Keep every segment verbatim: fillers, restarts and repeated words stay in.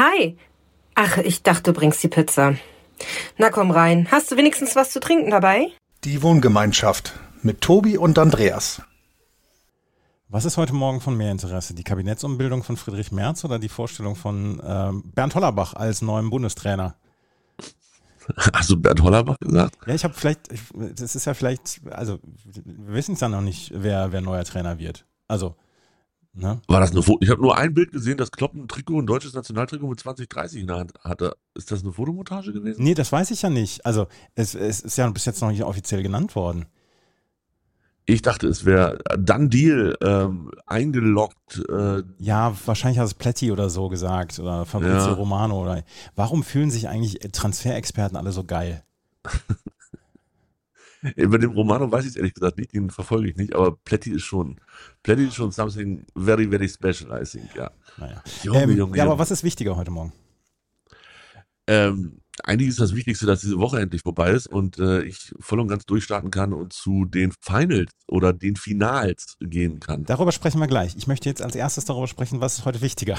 Hi. Ach, ich dachte, du bringst die Pizza. Na komm rein. Hast du wenigstens was zu trinken dabei? Die Wohngemeinschaft mit Tobi und Andreas. Was ist heute Morgen von mehr Interesse? Die Kabinettsumbildung von Friedrich Merz oder die Vorstellung von ähm, Bernd Hollerbach als neuem Bundestrainer? Hast du Bernd Hollerbach gesagt? Ja, ich habe vielleicht, ich, das ist ja vielleicht, also wir wissen es ja noch nicht, wer, wer neuer Trainer wird. Also, ne? War das eine Foto? Ich habe nur ein Bild gesehen, das Klopp ein Trikot, ein deutsches Nationaltrikot mit zwanzig dreißig in der Hand hatte. Ist das eine Fotomontage gewesen? Nee, das weiß ich ja nicht. Also es, es ist ja bis jetzt noch nicht offiziell genannt worden. Ich dachte, es wäre Done Deal ähm, eingeloggt. Äh, Ja, wahrscheinlich hat es Pletti oder so gesagt oder Fabrizio Ja. Romano. Oder. Warum fühlen sich eigentlich Transferexperten alle so geil? Über den Romano weiß ich es ehrlich gesagt nicht, den verfolge ich nicht, aber Pletti ist schon, Pletti ist schon something very, very special, I think, ja. Naja. Junge, Ähm, Junge, ja, aber Junge. was ist wichtiger heute Morgen? Ähm, eigentlich ist das Wichtigste, dass diese Woche endlich vorbei ist und äh, ich voll und ganz durchstarten kann und zu den Finals oder den Finals gehen kann. Darüber sprechen wir gleich. Ich möchte jetzt als erstes darüber sprechen, was ist heute wichtiger?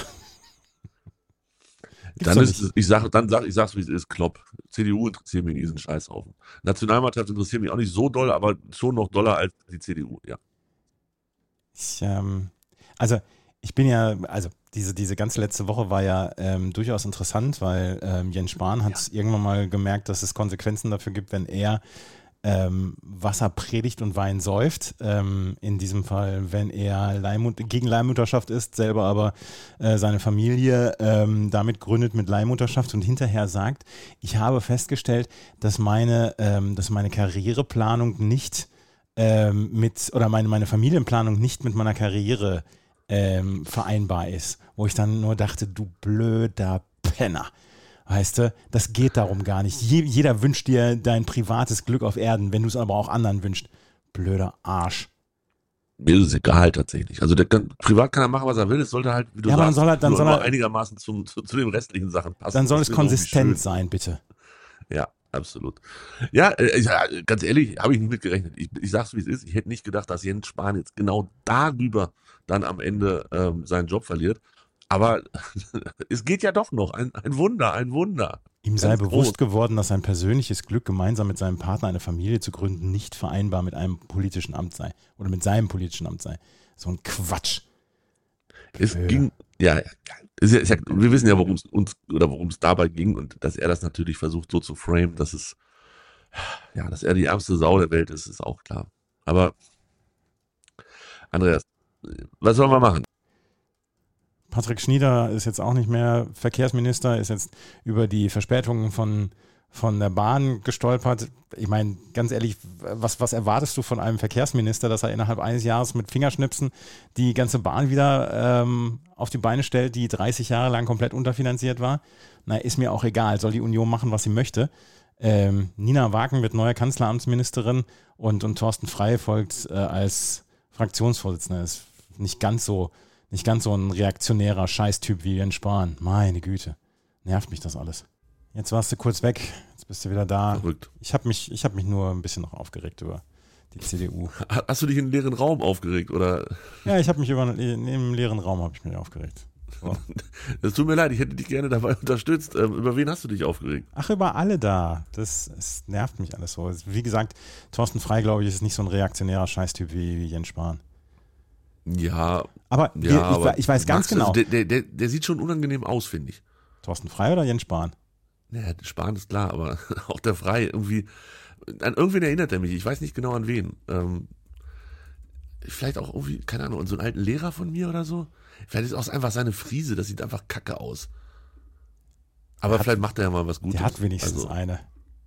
Gibt's Dann doch ist, nicht. ich sag, dann sag, ich sag's wie es ist, Klopp. C D U interessiert mich diesen Scheißhaufen. Nationalmannschaft interessiert mich auch nicht so doll, aber schon noch doller als die C D U, ja. Ich, ähm, also ich bin ja, also diese, diese ganze letzte Woche war ja ähm, durchaus interessant, weil ähm, Jens Spahn hat irgendwann mal gemerkt, dass es Konsequenzen dafür gibt, wenn er ähm, Wasser predigt und Wein säuft. Ähm, in diesem Fall, wenn er Leihmut- gegen Leihmutterschaft ist, selber aber äh, seine Familie ähm, damit gründet mit Leihmutterschaft und hinterher sagt, ich habe festgestellt, dass meine, ähm, dass meine Karriereplanung nicht ähm, mit, oder meine, meine Familienplanung nicht mit meiner Karriere ähm, vereinbar ist. Wo ich dann nur dachte, du blöder Penner. Weißt du, das geht darum gar nicht. Je, jeder wünscht dir dein privates Glück auf Erden, wenn du es aber auch anderen wünschst. Blöder Arsch. Mir ist es egal tatsächlich. Also der kann, privat kann er machen, was er will. Es sollte halt, wie du Ja, aber dann sagst, soll er- dann nur, soll nur er- einigermaßen zum, zu, zu den restlichen Sachen passen. Dann soll Das es wäre irgendwie konsistent schön. sein, bitte. Ja, absolut. Ja, äh, ja, ganz ehrlich, habe ich nicht mit gerechnet. Ich, ich sag's wie es ist. Ich hätte nicht gedacht, dass Jens Spahn jetzt genau darüber dann am Ende ähm, seinen Job verliert. Aber es geht ja doch noch. Ein, ein Wunder, ein Wunder. Ihm sei Ganz bewusst groß. geworden, dass sein persönliches Glück, gemeinsam mit seinem Partner eine Familie zu gründen, nicht vereinbar mit einem politischen Amt sei. Oder mit seinem politischen Amt sei. So ein Quatsch. Es Blöde. ging, ja, ja, ist ja, ist ja, wir wissen ja, worum es uns oder worum es dabei ging und dass er das natürlich versucht so zu framen, dass es, ja, dass er die ärmste Sau der Welt ist, ist auch klar. Aber Andreas, was sollen wir machen? Patrick Schnieder ist jetzt auch nicht mehr Verkehrsminister, ist jetzt über die Verspätungen von, von der Bahn gestolpert. Ich meine, ganz ehrlich, was, was erwartest du von einem Verkehrsminister, dass er innerhalb eines Jahres mit Fingerschnipsen die ganze Bahn wieder ähm, auf die Beine stellt, die dreißig Jahre lang komplett unterfinanziert war? Na, ist mir auch egal, soll die Union machen, was sie möchte. Ähm, Nina Wagen wird neue Kanzleramtsministerin und, und Thorsten Frey folgt äh, als Fraktionsvorsitzender. Ist nicht ganz so Nicht ganz so ein reaktionärer Scheißtyp wie Jens Spahn. Meine Güte. Nervt mich das alles. Jetzt warst du kurz weg. Jetzt bist du wieder da. Verrückt. Ich habe mich, ich hab mich nur ein bisschen noch aufgeregt über die C D U. Ha- Hast du dich in den leeren Raum aufgeregt oder? Ja, ich habe mich über im leeren Raum habe ich mich aufgeregt. So. Es tut mir leid, ich hätte dich gerne dabei unterstützt. Ähm, über wen hast du dich aufgeregt? Ach, über alle da. Das, das nervt mich alles so. Wie gesagt, Thorsten Frey, glaube ich, ist nicht so ein reaktionärer Scheißtyp wie, wie Jens Spahn. Ja, Aber, ja, wir, ich, aber ich weiß ganz Max, genau. also der, der, der, der sieht schon unangenehm aus, finde ich. Thorsten Frey oder Jens Spahn? Ja, Spahn ist klar, aber auch der Frei irgendwie, an irgendwen erinnert er mich, ich weiß nicht genau an wen. Ähm, vielleicht auch irgendwie, keine Ahnung, an so einen alten Lehrer von mir oder so. Vielleicht ist auch einfach seine Frise, das sieht einfach kacke aus. Aber Der hat- vielleicht macht er ja mal was Gutes. Der hat wenigstens Also, eine.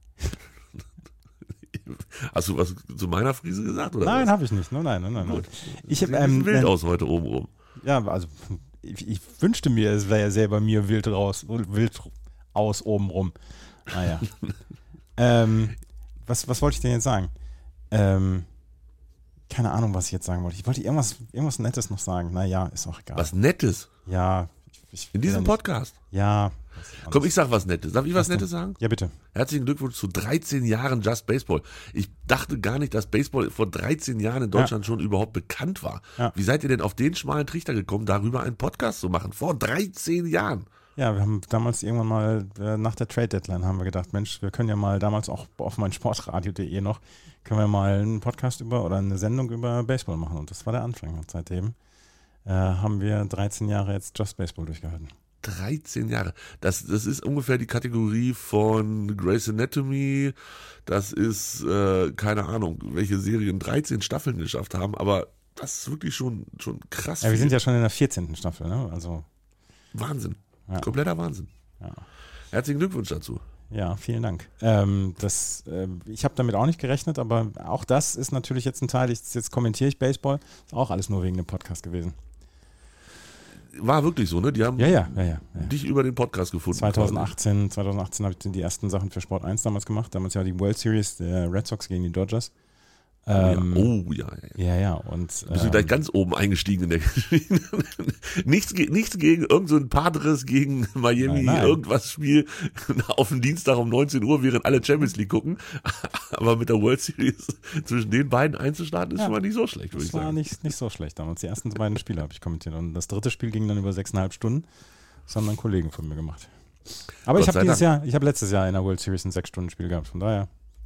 hast du was zu meiner Frise gesagt? Oder Nein, was? habe ich nicht. Nein, nein, nein, nein. Gut. Ich Sieht habe ein bisschen ähm, wild ähm, aus heute oben rum. ja, also ich, ich wünschte mir, es wäre ja sehr bei mir wild raus, wild aus oben rum. Naja. ähm, was, was wollte ich denn jetzt sagen? Ähm, keine Ahnung, was ich jetzt sagen wollte. Ich wollte irgendwas, irgendwas Nettes noch sagen. Naja, ist auch egal. Was Nettes Ja. Ich, ich in will diesem ja nicht- Podcast. Ja. Komm, ich sag was Nettes. Darf ich was denn? Nettes sagen? Ja, bitte. Herzlichen Glückwunsch zu dreizehn Jahren Just Baseball. Ich dachte gar nicht, dass Baseball vor dreizehn Jahren in Deutschland schon überhaupt bekannt war. Ja. Wie seid ihr denn auf den schmalen Trichter gekommen, darüber einen Podcast zu machen? Vor dreizehn Jahren. Ja, wir haben damals irgendwann mal äh, nach der Trade-Deadline haben wir gedacht, Mensch, wir können ja mal damals auch auf mein Sportradio punkt de noch, können wir mal einen Podcast über oder eine Sendung über Baseball machen. Und das war der Anfang. Und seitdem äh, haben wir dreizehn Jahre jetzt Just Baseball durchgehalten. dreizehn Jahre. Das, das ist ungefähr die Kategorie von Grey's Anatomy. Das ist, äh, keine Ahnung, welche Serien dreizehn Staffeln geschafft haben, aber das ist wirklich schon, schon krass. Ja, wir viel. sind ja schon in der vierzehnten Staffel, ne? Also Wahnsinn. Ja. Kompletter Wahnsinn. Ja. Herzlichen Glückwunsch dazu. Ja, vielen Dank. Ähm, das, äh, ich habe damit auch nicht gerechnet, aber auch das ist natürlich jetzt ein Teil, ich, jetzt kommentiere ich Baseball, ist auch alles nur wegen dem Podcast gewesen. War wirklich so, ne? Die haben Ja, ja, ja, ja. ja. dich über den Podcast gefunden. zwanzig achtzehn, zwanzig achtzehn habe ich die ersten Sachen für Sport eins damals gemacht. Damals ja die World Series der Red Sox gegen die Dodgers. Ähm, oh ja, oh, ja, ja. ja, ja. Und, Bist du ähm, gleich ganz oben eingestiegen in der Geschichte. nichts, ge- nichts gegen irgend so ein Padres gegen Miami, Nein, nein. irgendwas Spiel auf dem Dienstag um neunzehn Uhr, während alle Champions League gucken. Aber mit der World Series zwischen den beiden einzustarten, ist Ja. schon mal nicht so schlecht, würde ich Das war sagen. nicht, nicht so schlecht damals. Die ersten beiden Spiele habe ich kommentiert. Und das dritte Spiel ging dann über sechseinhalb Stunden. Das haben dann Kollegen von mir gemacht. Aber Gott ich habe sei dieses Dank. Jahr, ich habe letztes Jahr in der World Series ein sechs-Stunden-Spiel gehabt. Von daher,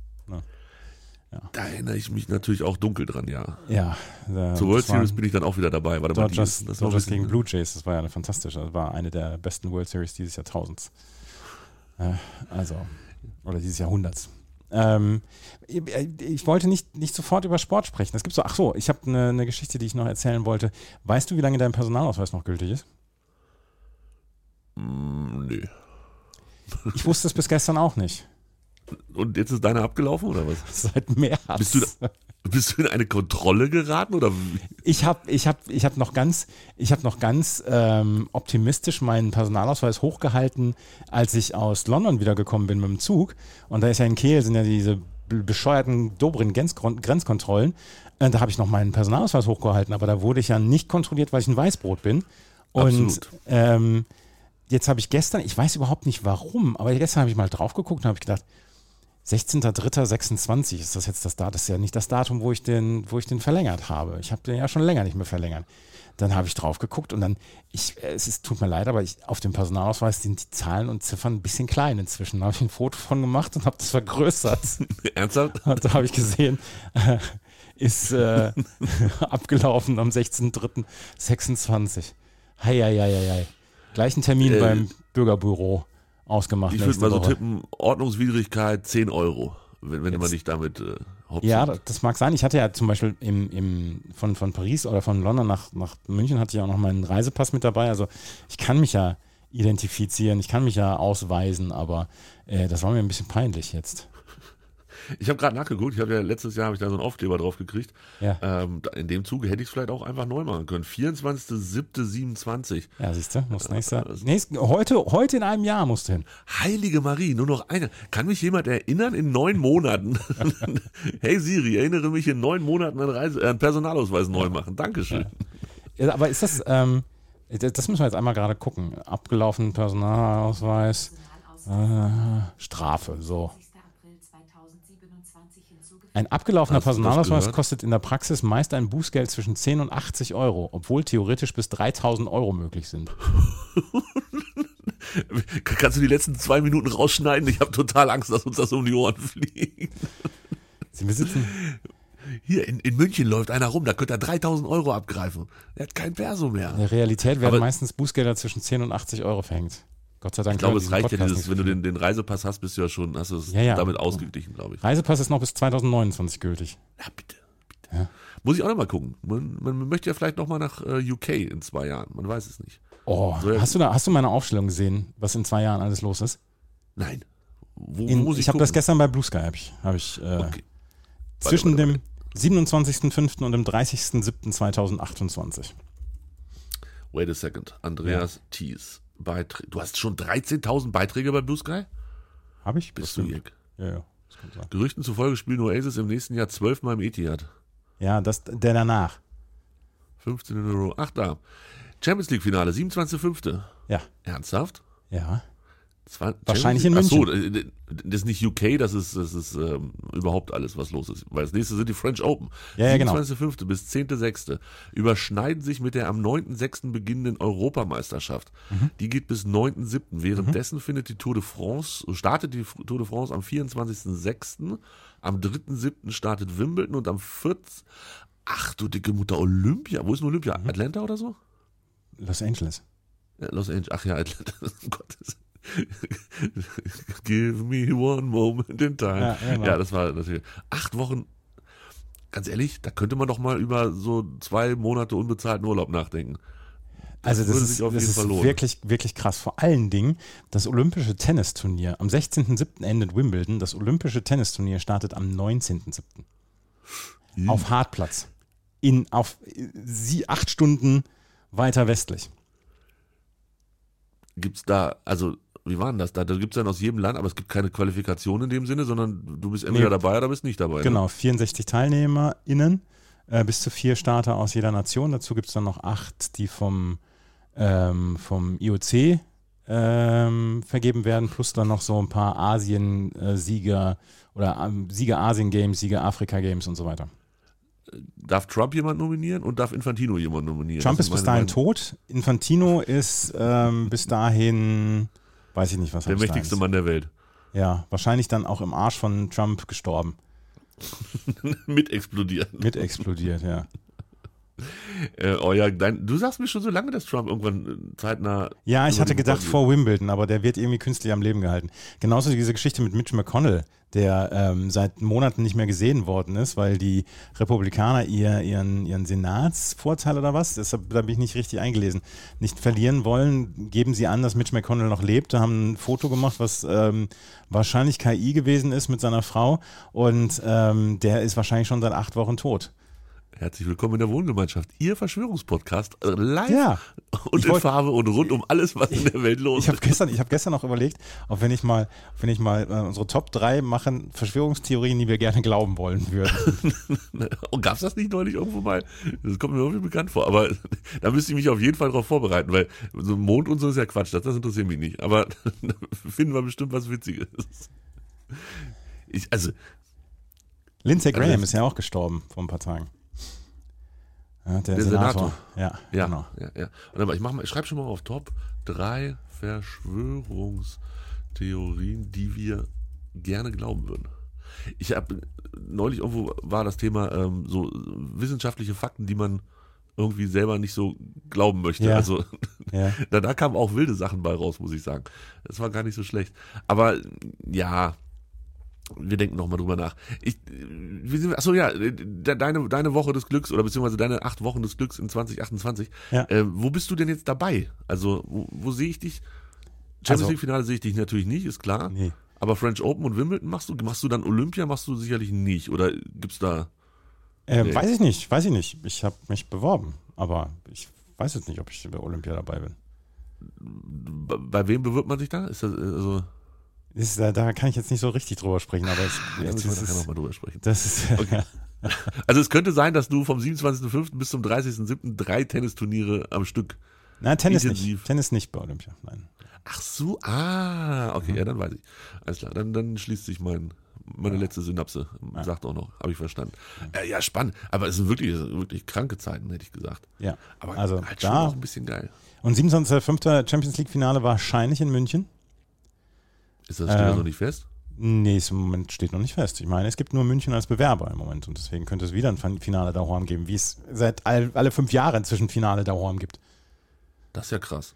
Da erinnere ich mich natürlich auch dunkel dran, ja. ja. Äh, Zur World das waren Series bin ich dann auch wieder dabei. Warte mal, die Dodgers, ist- das war Dodgers ein bisschen- gegen Blue Jays, das war ja eine fantastische. Das war eine der besten World Series dieses Jahrtausends. Äh, also, oder dieses Jahrhunderts. Ähm, ich, ich wollte nicht, nicht sofort über Sport sprechen. Es gibt so, ach so, ich habe eine, eine Geschichte, die ich noch erzählen wollte. Weißt du, wie lange dein Personalausweis noch gültig ist? Mm, nö. Ich wusste es bis gestern auch nicht. Und jetzt ist deine abgelaufen, oder was? Seit März. Bist du da- Bist du in eine Kontrolle geraten, oder wie? Ich habe ich hab, ich hab noch ganz, ich hab noch ganz ähm, optimistisch meinen Personalausweis hochgehalten, als ich aus London wiedergekommen bin mit dem Zug. Und da ist ja in Kehl, sind ja diese be- bescheuerten Dobrin-Grenzkontrollen. Äh, da habe ich noch meinen Personalausweis hochgehalten, aber da wurde ich ja nicht kontrolliert, weil ich ein Weißbrot bin. Und Absolut. ähm, jetzt habe ich gestern, ich weiß überhaupt nicht warum, aber gestern habe ich mal drauf geguckt und habe ich gedacht, sechzehnter dritter sechsundzwanzig ist das jetzt das Datum, das ist ja nicht das Datum, wo ich den, wo ich den verlängert habe. Ich habe den ja schon länger nicht mehr verlängert. Dann habe ich drauf geguckt und dann, ich, es ist, tut mir leid, aber ich, auf dem Personalausweis sind die Zahlen und Ziffern ein bisschen klein inzwischen. Da habe ich ein Foto von gemacht und habe das vergrößert. Ernsthaft? Und da habe ich gesehen, äh, ist äh, abgelaufen am sechzehnten dritten sechsundzwanzig. Hei, hei, hei, hei. Gleichen Termin Äh, beim Bürgerbüro ausgemacht. Ich würde nächste mal so Woche. tippen, Ordnungswidrigkeit zehn Euro, wenn, wenn man dich damit äh, hops Ja, nimmt. das mag sein. Ich hatte ja zum Beispiel im, im, von, von Paris oder von London nach, nach München hatte ich auch noch meinen Reisepass mit dabei. Also ich kann mich ja identifizieren, ich kann mich ja ausweisen, aber äh, das war mir ein bisschen peinlich jetzt. Ich habe gerade nachgeguckt, ich habe ja letztes Jahr habe ich da so einen Aufkleber drauf gekriegt. Ja, Ähm, da- in dem Zuge hätte ich es vielleicht auch einfach neu machen können. vierundzwanzigster siebter siebenundzwanzig. ja siehst du, musst nächster, das- nächst, heute, heute in einem Jahr musst du hin. Heilige Marie, nur noch eine. Kann mich jemand erinnern in neun Monaten? Hey Siri, erinnere mich in neun Monaten an, Reise, äh, an Personalausweis neu machen. Dankeschön. Ja, aber ist das, ähm, das müssen wir jetzt einmal gerade gucken. Abgelaufen Personalausweis, äh, Strafe, so. Ein abgelaufener Hast du das Personalausweis gehört? kostet in der Praxis meist ein Bußgeld zwischen zehn und achtzig Euro, obwohl theoretisch bis dreitausend Euro möglich sind. Kannst du die letzten zwei Minuten rausschneiden? Ich habe total Angst, dass uns das um die Ohren fliegt. Sie besitzen, Hier in, in München läuft einer rum, da könnte er dreitausend Euro abgreifen. Er hat kein Perso mehr. in der Realität werden Aber- meistens Bußgelder zwischen zehn und achtzig Euro verhängt. Gott sei Dank. Ich glaube, hören es diesen reicht ja, Podcast dieses, nicht wenn so du viele. den, den Reisepass hast, bist du ja schon, hast du es Ja, ja. damit ausgeglichen, glaube ich. Reisepass ist noch bis zweitausendneunundzwanzig gültig. Ja, bitte. bitte. Ja. Muss ich auch noch mal gucken. Man, man möchte ja vielleicht noch mal nach äh, U K in zwei Jahren. Man weiß es nicht. Oh, So, ja. hast du da, hast du meine Aufstellung gesehen, was in zwei Jahren alles los ist? Nein. Wo, wo In, muss ich ich habe das gucken? gestern bei Blue Sky, habe ich, hab ich äh, Okay. zwischen warte, dem siebenundzwanzigsten fünften und dem dreißigsten siebten zweitausendachtundzwanzig. Wait a second. Andreas Thies. Beiträ- Du hast schon dreizehntausend Beiträge bei Blue Sky? Habe ich? Bist du Bestimmt. Jack? Ja, ja, das kann sein. Gerüchten zufolge spielen Oasis im nächsten Jahr zwölfmal im Etihad. Ja, das, der danach. fünfzehn Euro. Ach da. Champions League Finale, siebenundzwanzigster fünfter Ja, Ernsthaft? ja. Zwei, Wahrscheinlich in München. München. Ach so, das ist nicht U K, das ist, das ist ähm, überhaupt alles, was los ist. Weil das nächste sind die French Open. Ja, ja, genau. siebenundzwanzigster fünfter bis zehnter sechster überschneiden sich mit der am neunten sechsten beginnenden Europameisterschaft. Mhm. Die geht bis neunten siebten Währenddessen mhm. findet die Tour de France, startet die Tour de France am vierundzwanzigsten sechsten Am dritten siebten startet Wimbledon und am vierten Ach du dicke Mutter, Olympia. Wo ist denn Olympia? Mhm. Atlanta oder so? Los Angeles. Ja, Los Angeles. Ach ja, Atlanta. Oh Gott. Give me one moment in time. Ja, genau. Ja, das war natürlich. Acht Wochen, ganz ehrlich, da könnte man doch mal über so zwei Monate unbezahlten Urlaub nachdenken. Das also das ist, das ist wirklich, wirklich krass. Vor allen Dingen das olympische Tennisturnier. Am sechzehnten siebten endet Wimbledon. Das olympische Tennisturnier startet am neunzehnten siebten Mhm. Auf Hartplatz. In, auf sie acht Stunden weiter westlich. Gibt's da, also wie war denn das? Da, da gibt es dann aus jedem Land, aber es gibt keine Qualifikation in dem Sinne, sondern du bist entweder nee. dabei oder bist nicht dabei. Genau, ne? vierundsechzig TeilnehmerInnen, äh, bis zu vier Starter aus jeder Nation. Dazu gibt es dann noch acht, die vom, ähm, vom I O C ähm, vergeben werden, plus dann noch so ein paar Asien-Sieger oder ähm, Sieger Asien-Games, Sieger Afrika-Games und so weiter. Darf Trump jemand nominieren und darf Infantino jemand nominieren? Trump ist bis dahin tot. Infantino ist ähm, bis dahin, weiß ich nicht, was er ist. Der mächtigste Mann der Welt. Ja, wahrscheinlich dann auch im Arsch von Trump gestorben. Mit explodiert. Mit explodiert, ja. Äh, oh ja, dein, du sagst mir schon so lange, dass Trump irgendwann zeitnah... Ja, ich hatte gedacht vor Wimbledon, aber der wird irgendwie künstlich am Leben gehalten. Genauso diese Geschichte mit Mitch McConnell, der ähm, seit Monaten nicht mehr gesehen worden ist, weil die Republikaner ihr, ihren, ihren Senatsvorteil oder was, deshalb, da bin ich nicht richtig eingelesen, nicht verlieren wollen, geben sie an, dass Mitch McConnell noch lebt, haben ein Foto gemacht, was ähm, wahrscheinlich K I gewesen ist mit seiner Frau und ähm, der ist wahrscheinlich schon seit acht Wochen tot. Herzlich willkommen in der Wohngemeinschaft. Ihr Verschwörungspodcast live ja, und in wollt, Farbe und rund um alles, was in der Welt los ich ist. Gestern, ich habe gestern noch überlegt, ob wenn ich mal, wenn ich mal äh, unsere Top drei machen, Verschwörungstheorien, die wir gerne glauben wollen würden. Und gab es das nicht neulich irgendwo mal? Das kommt mir irgendwie bekannt vor. Aber da müsste ich mich auf jeden Fall darauf vorbereiten, weil so Mond und so ist ja Quatsch. Das, das interessiert mich nicht. Aber finden wir bestimmt was Witziges. Ich, also Lindsey Graham also, ist ja auch gestorben vor ein paar Tagen. Ja, der, der Senator. Senator. Ja, ja, genau. Ja, ja. Und aber ich mach mal, ich schreibe schon mal auf Top drei Verschwörungstheorien, die wir gerne glauben würden. Ich habe neulich irgendwo war das Thema ähm, so wissenschaftliche Fakten, die man irgendwie selber nicht so glauben möchte. Ja. Also ja. da, da kamen auch wilde Sachen bei raus, muss ich sagen. Das war gar nicht so schlecht. Aber ja, wir denken nochmal drüber nach. Ich, wie sind wir, achso, ja, deine, deine Woche des Glücks oder beziehungsweise deine acht Wochen des Glücks in zwanzig achtundzwanzig. Ja. Äh, wo bist du denn jetzt dabei? Also, wo, wo sehe ich dich? Champions Also, League Finale sehe ich dich natürlich nicht, ist klar. Nee. Aber French Open und Wimbledon machst du? Machst du dann Olympia? Machst du sicherlich nicht? Oder gibt's da? Äh, nee. Weiß ich nicht, weiß ich nicht. Ich habe mich beworben, aber ich weiß jetzt nicht, ob ich bei Olympia dabei bin. Bei wem bewirbt man sich da? Ist das also? Ist, da, da kann ich jetzt nicht so richtig drüber sprechen, aber ich, ja, jetzt, müssen wir das nachher ist, noch mal drüber sprechen. Das ist, okay. Also es könnte sein, dass du vom siebenundzwanzigsten fünften bis zum dreißigsten siebten drei Tennisturniere am Stück. Nein, Tennis intensiv. nicht. Tennis nicht bei Olympia, nein. Ach so, ah, okay, ja, ja dann weiß ich. Alles klar, dann, dann schließt sich mein, meine ja. letzte Synapse. Ja. Sagt auch noch, habe ich verstanden. Ja. Äh, ja, spannend, aber es sind wirklich, wirklich kranke Zeiten, hätte ich gesagt. Ja, aber also halt da, schon auch ein bisschen geil. Und siebenundzwanzigster fünfter Champions League Finale wahrscheinlich in München. Ist das steht ähm, das noch nicht fest? Nee, es im Moment steht noch nicht fest. Ich meine, es gibt nur München als Bewerber im Moment und deswegen könnte es wieder ein Finale daheim geben, wie es seit all, alle fünf Jahren zwischen Finale daheim gibt. Das ist ja krass.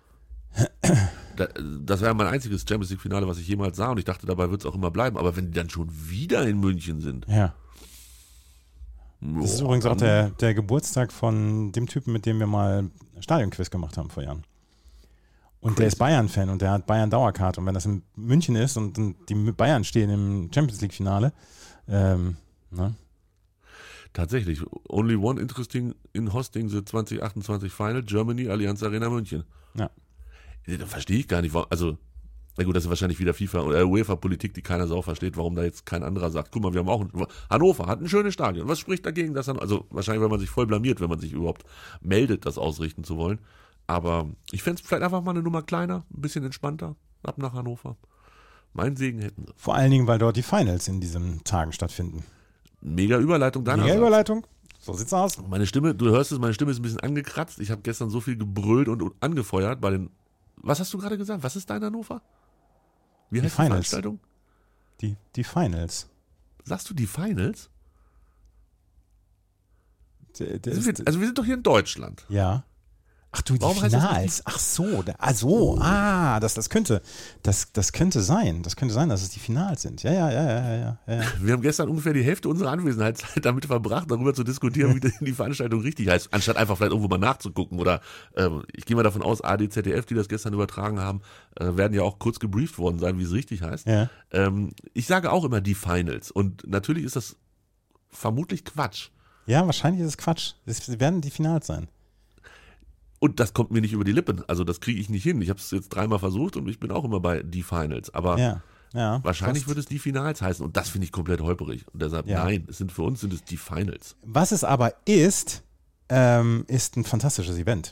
da, das wäre mein einziges Champions League Finale, was ich jemals sah und ich dachte, dabei wird es auch immer bleiben. Aber wenn die dann schon wieder in München sind. Ja. Boah, das ist übrigens auch der, der Geburtstag von dem Typen, mit dem wir mal Stadionquiz gemacht haben vor Jahren. Und Crazy. Der ist Bayern-Fan und der hat Bayern-Dauerkarte. Und wenn das in München ist und die Bayern stehen im Champions League-Finale, ähm, ne? Tatsächlich. Only one interesting in hosting the zwanzig achtundzwanzig Final, Germany, Allianz Arena München. Ja. Da verstehe ich gar nicht, warum, also, na gut, das ist wahrscheinlich wieder FIFA oder UEFA-Politik, die keiner Sau versteht, warum da jetzt kein anderer sagt, guck mal, wir haben auch, ein, Hannover hat ein schönes Stadion. Was spricht dagegen, dass dann, also wahrscheinlich, weil man sich voll blamiert, wenn man sich überhaupt meldet, das ausrichten zu wollen. Aber ich fände es vielleicht einfach mal eine Nummer kleiner, ein bisschen entspannter. ab nach Hannover. Mein Segen hätten sie. Vor allen Dingen, weil dort die Finals in diesen Tagen stattfinden. Mega Überleitung deiner Mega Seite. Überleitung. So sieht's aus. Meine Stimme, du hörst es, meine Stimme ist ein bisschen angekratzt. Ich habe gestern so viel gebrüllt und, und angefeuert bei den. Was hast du gerade gesagt? Was ist dein Hannover? Wie heißt die, die Veranstaltung? Die, die Finals. Sagst du die Finals? Der, der Also, wir, also wir sind doch hier in Deutschland. Ja. Ach du, die Warum heißt das Finals. Ach so, da, ah so, ah, das, das könnte, das, das könnte sein. Das könnte sein, dass es die Finals sind. Ja, ja, ja, ja, ja, ja. Wir haben gestern ungefähr die Hälfte unserer Anwesenheitszeit damit verbracht, darüber zu diskutieren, wie die Veranstaltung richtig heißt, anstatt einfach vielleicht irgendwo mal nachzugucken. Oder ähm, ich gehe mal davon aus, A D, Z D F, die das gestern übertragen haben, äh, werden ja auch kurz gebrieft worden sein, wie es richtig heißt. Ja. Ähm, ich sage auch immer die Finals. Und natürlich ist das vermutlich Quatsch. Ja, wahrscheinlich ist es Quatsch. Es werden die Finals sein. Und das kommt mir nicht über die Lippen. Also das kriege ich nicht hin. Ich habe es jetzt dreimal versucht und ich bin auch immer bei die Finals. Aber Ja, ja. wahrscheinlich fast. wird es die Finals heißen. Und das finde ich komplett holperig. Und deshalb, Ja. nein, es sind für uns sind es die Finals. Was es aber ist, ähm, ist ein fantastisches Event.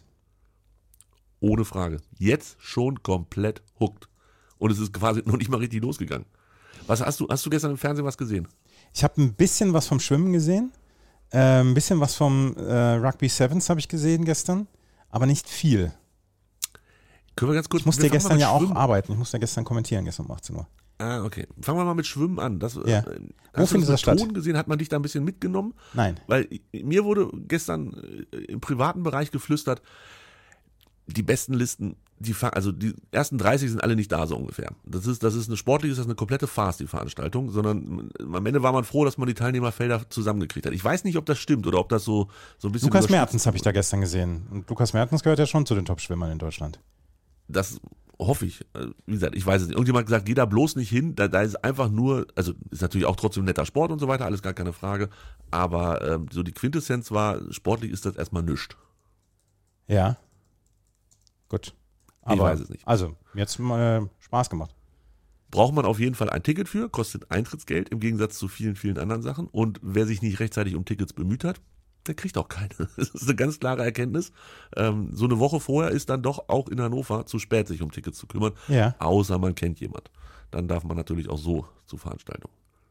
Ohne Frage. Jetzt schon komplett hooked. Und es ist quasi noch nicht mal richtig losgegangen. Was hast du, hast du gestern im Fernsehen was gesehen? Ich habe ein bisschen was vom Schwimmen gesehen. Äh, ein bisschen was vom äh, Rugby Sevens habe ich gesehen gestern. Aber nicht viel. Können wir ganz kurz. Ich musste wir ja fangen mal gestern mit ja auch Schwimmen- arbeiten. Ich musste ja gestern kommentieren, gestern um achtzehn Uhr. Ah, okay. Fangen wir mal mit Schwimmen an. Das, Ja. äh, Wo hast findet du das das mit statt? Ton gesehen? Hat man dich da ein bisschen mitgenommen? Nein. Weil mir wurde gestern äh, im privaten Bereich geflüstert, die besten Listen, die fa- also die ersten dreißig sind alle nicht da, so ungefähr. Das ist, das ist eine sportliche, das ist eine komplette Farce, die Veranstaltung, sondern am Ende war man froh, dass man die Teilnehmerfelder zusammengekriegt hat. Ich weiß nicht, ob das stimmt oder ob das so, so ein bisschen. Lukas überspitzt Mertens habe ich da gestern gesehen. Und Lukas Mertens gehört ja schon zu den Top-Schwimmern in Deutschland. Das hoffe ich. Wie gesagt, ich weiß es nicht. Irgendjemand hat gesagt, geh da bloß nicht hin. Da, da ist einfach nur, also ist natürlich auch trotzdem netter Sport und so weiter, alles gar keine Frage. Aber ähm, so die Quintessenz war, sportlich ist das erstmal nichts. Ja. Gut. Aber, weiß es nicht. Also, mir hat's mal äh, Spaß gemacht. Braucht man auf jeden Fall ein Ticket für, kostet Eintrittsgeld im Gegensatz zu vielen, vielen anderen Sachen. Und wer sich nicht rechtzeitig um Tickets bemüht hat, der kriegt auch keine. Das ist eine ganz klare Erkenntnis. Ähm, so eine Woche vorher ist dann doch auch in Hannover zu spät, sich um Tickets zu kümmern. Ja. Außer man kennt jemand. Dann darf man natürlich auch so zur Veranstaltung.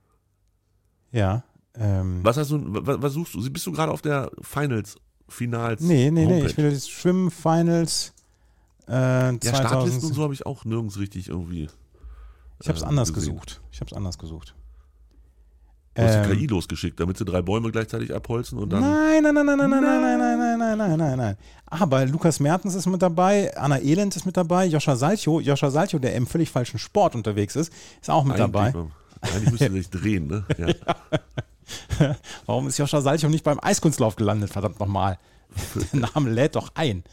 Ja. Ähm, Was hast du, was, was suchst du? Bist du gerade auf der Finals, Finals? nee, nee, nee. Homepage? Ich will das Schwimmen-Finals äh, Ja, Startlisten zweitausend. und so habe ich auch nirgends richtig irgendwie. Ich habe es äh, anders gesehen. gesucht. Ich habe es anders gesucht. Du hast die Ähm, K I losgeschickt, damit sie drei Bäume gleichzeitig abholzen und dann. Nein, nein, nein, nein, nein, nein, nein, nein, nein, nein, nein, nein, nein. Aber Lukas Mertens ist mit dabei, Anna Elend ist mit dabei, Joscha Salcho, Joscha Salcho, der im völlig falschen Sport unterwegs ist, ist auch mit dabei. Eigentlich, eigentlich müsste sich drehen, ne? Ja. Warum ist Joscha Salcho nicht beim Eiskunstlauf gelandet, verdammt nochmal? Der Name lädt doch ein.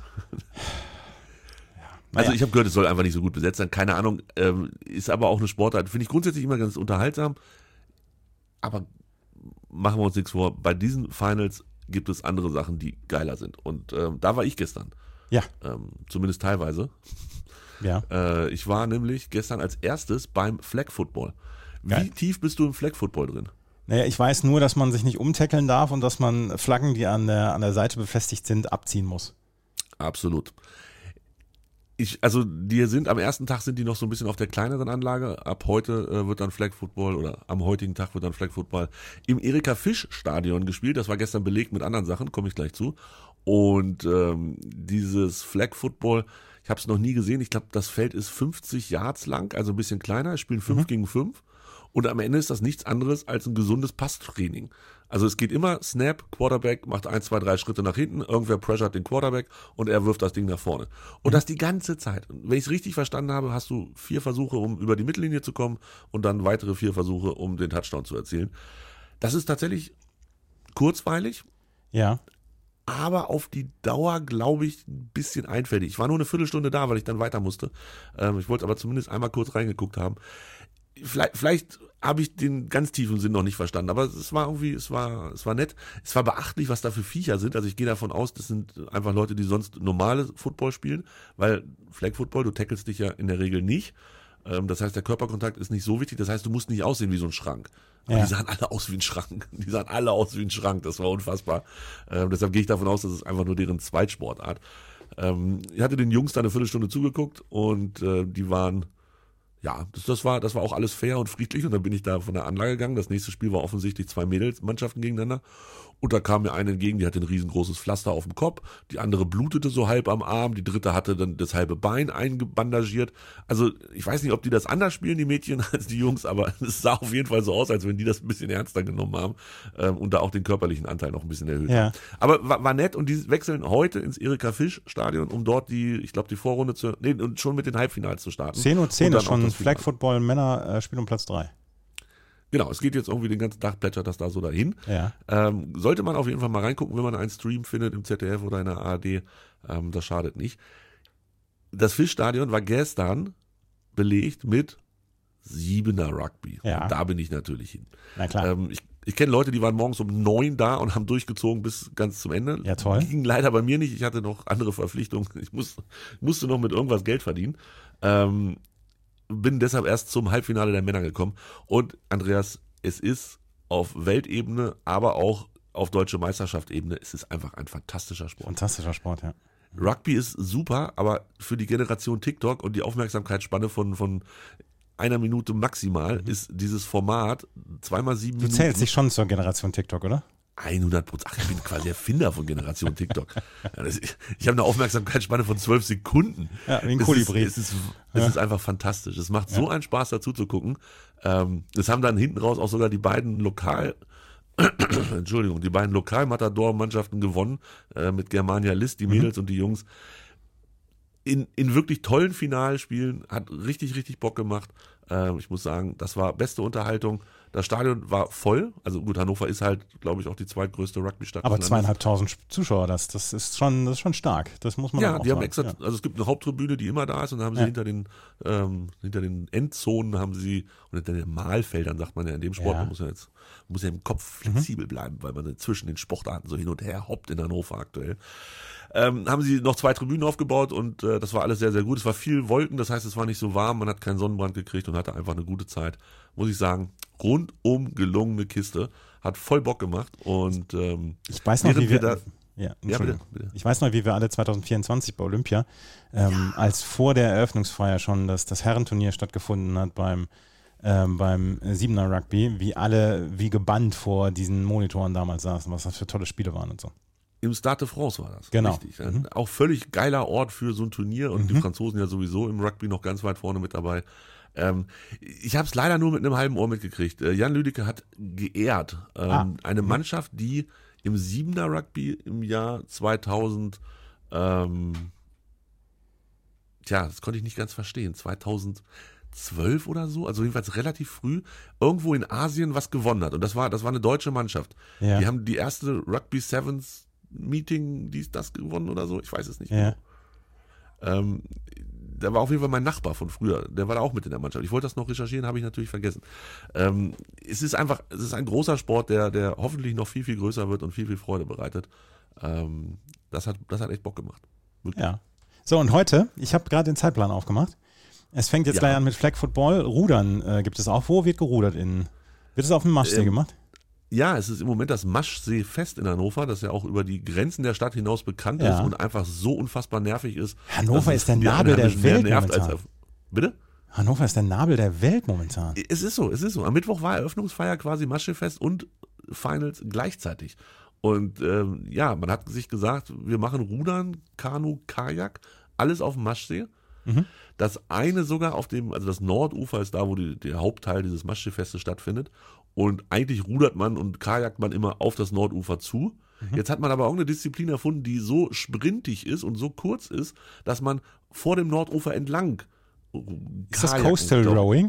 Also Naja. ich habe gehört, es soll einfach nicht so gut besetzt sein. Keine Ahnung, ähm, ist aber auch eine Sportart. Finde ich grundsätzlich immer ganz unterhaltsam. Aber machen wir uns nichts vor. Bei diesen Finals gibt es andere Sachen, die geiler sind. Und ähm, da war ich gestern. Ja, Ähm, zumindest teilweise. ja. Äh, ich war nämlich gestern als erstes beim Flag Football. Wie Geil. tief bist du im Flag Football drin? Naja, ich weiß nur, dass man sich nicht umtackeln darf und dass man Flaggen, die an der, an der Seite befestigt sind, abziehen muss. Absolut. Ich, also die sind am ersten Tag sind die noch so ein bisschen auf der kleineren Anlage. Ab heute äh, wird dann Flag Football oder am heutigen Tag wird dann Flag Football im Erika Fisch Stadion gespielt. Das war gestern belegt mit anderen Sachen, komme ich gleich zu. Und ähm, dieses Flag Football, ich habe es noch nie gesehen. Ich glaube, das Feld ist fünfzig Yards lang, also ein bisschen kleiner. Es spielen fünf gegen fünf. Und am Ende ist das nichts anderes als ein gesundes Passtraining. Also es geht immer Snap, Quarterback macht ein, zwei, drei Schritte nach hinten, irgendwer pressuret den Quarterback und er wirft das Ding nach vorne. Und das die ganze Zeit. Und wenn ich es richtig verstanden habe, hast du vier Versuche, um über die Mittellinie zu kommen und dann weitere vier Versuche, um den Touchdown zu erzielen. Das ist tatsächlich kurzweilig, Ja. aber auf die Dauer, glaube ich, ein bisschen einfältig. Ich war nur eine Viertelstunde da, weil ich dann weiter musste. Ähm, ich wollte aber zumindest einmal kurz reingeguckt haben. Vielleicht, vielleicht habe ich den ganz tiefen Sinn noch nicht verstanden, aber es war irgendwie, es war, es war nett. Es war beachtlich, was da für Viecher sind. Also ich gehe davon aus, das sind einfach Leute, die sonst normale Football spielen, weil Flag Football, du tackelst dich ja in der Regel nicht. Ähm, das heißt, der Körperkontakt ist nicht so wichtig. Das heißt, du musst nicht aussehen wie so ein Schrank. Und Ja. die sahen alle aus wie ein Schrank. Die sahen alle aus wie ein Schrank. Das war unfassbar. Ähm, deshalb gehe ich davon aus, das ist einfach nur deren Zweitsportart. Ähm, ich hatte den Jungs da eine Viertelstunde zugeguckt und äh, die waren, ja, das, das, war, das war auch alles fair und friedlich und dann bin ich da von der Anlage gegangen. Das nächste Spiel war offensichtlich zwei Mädelsmannschaften gegeneinander und da kam mir eine entgegen, die hatte ein riesengroßes Pflaster auf dem Kopf, die andere blutete so halb am Arm, die dritte hatte dann das halbe Bein eingebandagiert. Also ich weiß nicht, ob die das anders spielen, die Mädchen, als die Jungs, aber es sah auf jeden Fall so aus, als wenn die das ein bisschen ernster genommen haben ähm, und da auch den körperlichen Anteil noch ein bisschen erhöht Ja. haben. Aber war, war nett und die wechseln heute ins Erika Fisch Stadion, um dort die, ich glaube die Vorrunde zu, nee, und schon mit den Halbfinals zu starten. zehn Uhr zehn Und ist dann auch schon das Finale. Flag Football Männer äh, spielt um Platz drei. Genau, es geht jetzt irgendwie den ganzen Tag, plätschert das da so dahin. Ja. Ähm, sollte man auf jeden Fall mal reingucken, wenn man einen Stream findet im Z D F oder in der A R D. Ähm, das schadet nicht. Das Fischstadion war gestern belegt mit Siebener Rugby. Ja. Und da bin ich natürlich hin. Na klar. Ähm, ich ich kenne Leute, die waren morgens um neun da und haben durchgezogen bis ganz zum Ende. Ja, toll. Ging leider bei mir nicht. Ich hatte noch andere Verpflichtungen. Ich muss, musste noch mit irgendwas Geld verdienen. Ähm, bin deshalb erst zum Halbfinale der Männer gekommen. Und Andreas, es ist auf Weltebene, aber auch auf deutsche Meisterschaftsebene, es ist einfach ein fantastischer Sport. Fantastischer Sport, ja. Rugby ist super, aber für die Generation TikTok und die Aufmerksamkeitsspanne von, von einer Minute maximal ist dieses Format zweimal sieben Du Minuten. zählst dich schon zur Generation TikTok, oder? hundert Prozent. Ach, ich bin quasi Erfinder von Generation TikTok. Ja, das, ich ich habe eine Aufmerksamkeitsspanne von zwölf Sekunden. Ja, wie ein Es Kolibri. Ist, es ist, es Ja. ist einfach fantastisch. Es macht so einen Spaß dazu zu gucken. Ähm, das haben dann hinten raus auch sogar die beiden Lokal, Entschuldigung, die beiden Lokal-Matador-Mannschaften gewonnen, äh, mit Germania List, die Mädels und die Jungs. In, in wirklich tollen Finalspielen, hat richtig, richtig Bock gemacht. Ähm, ich muss sagen, das war beste Unterhaltung. Das Stadion war voll. Also gut, Hannover ist halt, glaube ich, auch die zweitgrößte Rugby-Stadt. Aber des Landes. zweieinhalbtausend Zuschauer, das, das ist schon, das ist schon stark. Das muss man Ja, dann auch die haben sagen. extra, Ja. also es gibt eine Haupttribüne, die immer da ist und da haben sie Ja. hinter den ähm, hinter den Endzonen haben sie und hinter den Mahlfeldern, sagt man ja in dem Sport, Ja. man muss ja jetzt muss ja im Kopf flexibel bleiben, weil man zwischen den Sportarten so hin und her hoppt in Hannover aktuell. Ähm, haben sie noch zwei Tribünen aufgebaut und äh, das war alles sehr, sehr gut. Es war viel Wolken, das heißt, es war nicht so warm, man hat keinen Sonnenbrand gekriegt und hatte einfach eine gute Zeit. Muss ich sagen, rundum gelungene Kiste. Hat voll Bock gemacht und ähm, Ich weiß noch, während wie wir, wir da- ja, ja, Entschuldigung. bitte, bitte. Ich weiß noch, wie wir alle zwanzig vierundzwanzig bei Olympia, ähm, als vor der Eröffnungsfeier schon das, das Herrenturnier stattgefunden hat beim, ähm, beim Siebener Rugby, wie alle wie gebannt vor diesen Monitoren damals saßen, was das für tolle Spiele waren und so. Im Stade de France war das. Genau. Richtig. Mhm. Auch völlig geiler Ort für so ein Turnier und die Franzosen ja sowieso im Rugby noch ganz weit vorne mit dabei. Ähm, ich habe es leider nur mit einem halben Ohr mitgekriegt. Äh, Jan Lüdecke hat geehrt ähm, Ah. eine Mannschaft, die im Siebener Rugby im Jahr zweitausend, ähm, tja, das konnte ich nicht ganz verstehen, zweitausendzwölf oder so, also jedenfalls relativ früh, irgendwo in Asien was gewonnen hat. Und das war, das war eine deutsche Mannschaft. Ja. Die haben die erste Rugby Sevens Meeting, dies, das gewonnen oder so, ich weiß es nicht Ja. genau. Ähm, da war auf jeden Fall mein Nachbar von früher, der war da auch mit in der Mannschaft. Ich wollte das noch recherchieren, habe ich natürlich vergessen. Ähm, es ist einfach, es ist ein großer Sport, der, der hoffentlich noch viel, viel größer wird und viel, viel Freude bereitet. Ähm, das hat, das hat echt Bock gemacht. Wirklich. Ja. So, und heute, ich habe gerade den Zeitplan aufgemacht. Es fängt jetzt Ja. gleich an mit Flag Football. Rudern äh, gibt es auch. Wo wird gerudert? In, wird es auf dem Maschsee Ähm, gemacht? Ja, es ist im Moment das Maschsee-Fest in Hannover, das ja auch über die Grenzen der Stadt hinaus bekannt Ja. ist und einfach so unfassbar nervig ist. Hannover dass es ist der die Nabel der Einheimischen mehr Welt nervt als momentan. auf- Bitte? Hannover ist der Nabel der Welt momentan. Es ist so, es ist so. Am Mittwoch war Eröffnungsfeier quasi Maschsee-Fest und Finals gleichzeitig. Und ähm, ja, man hat sich gesagt, wir machen Rudern, Kanu, Kajak, alles auf dem Maschsee. Mhm. Das eine sogar auf dem, also das Nordufer ist da, wo die, der Hauptteil dieses Maschsee-Festes stattfindet. Und eigentlich rudert man und kajakt man immer auf das Nordufer zu. Mhm. Jetzt hat man aber auch eine Disziplin erfunden, die so sprintig ist und so kurz ist, dass man vor dem Nordufer entlang Ist das kajaken Coastal kann. Rowing?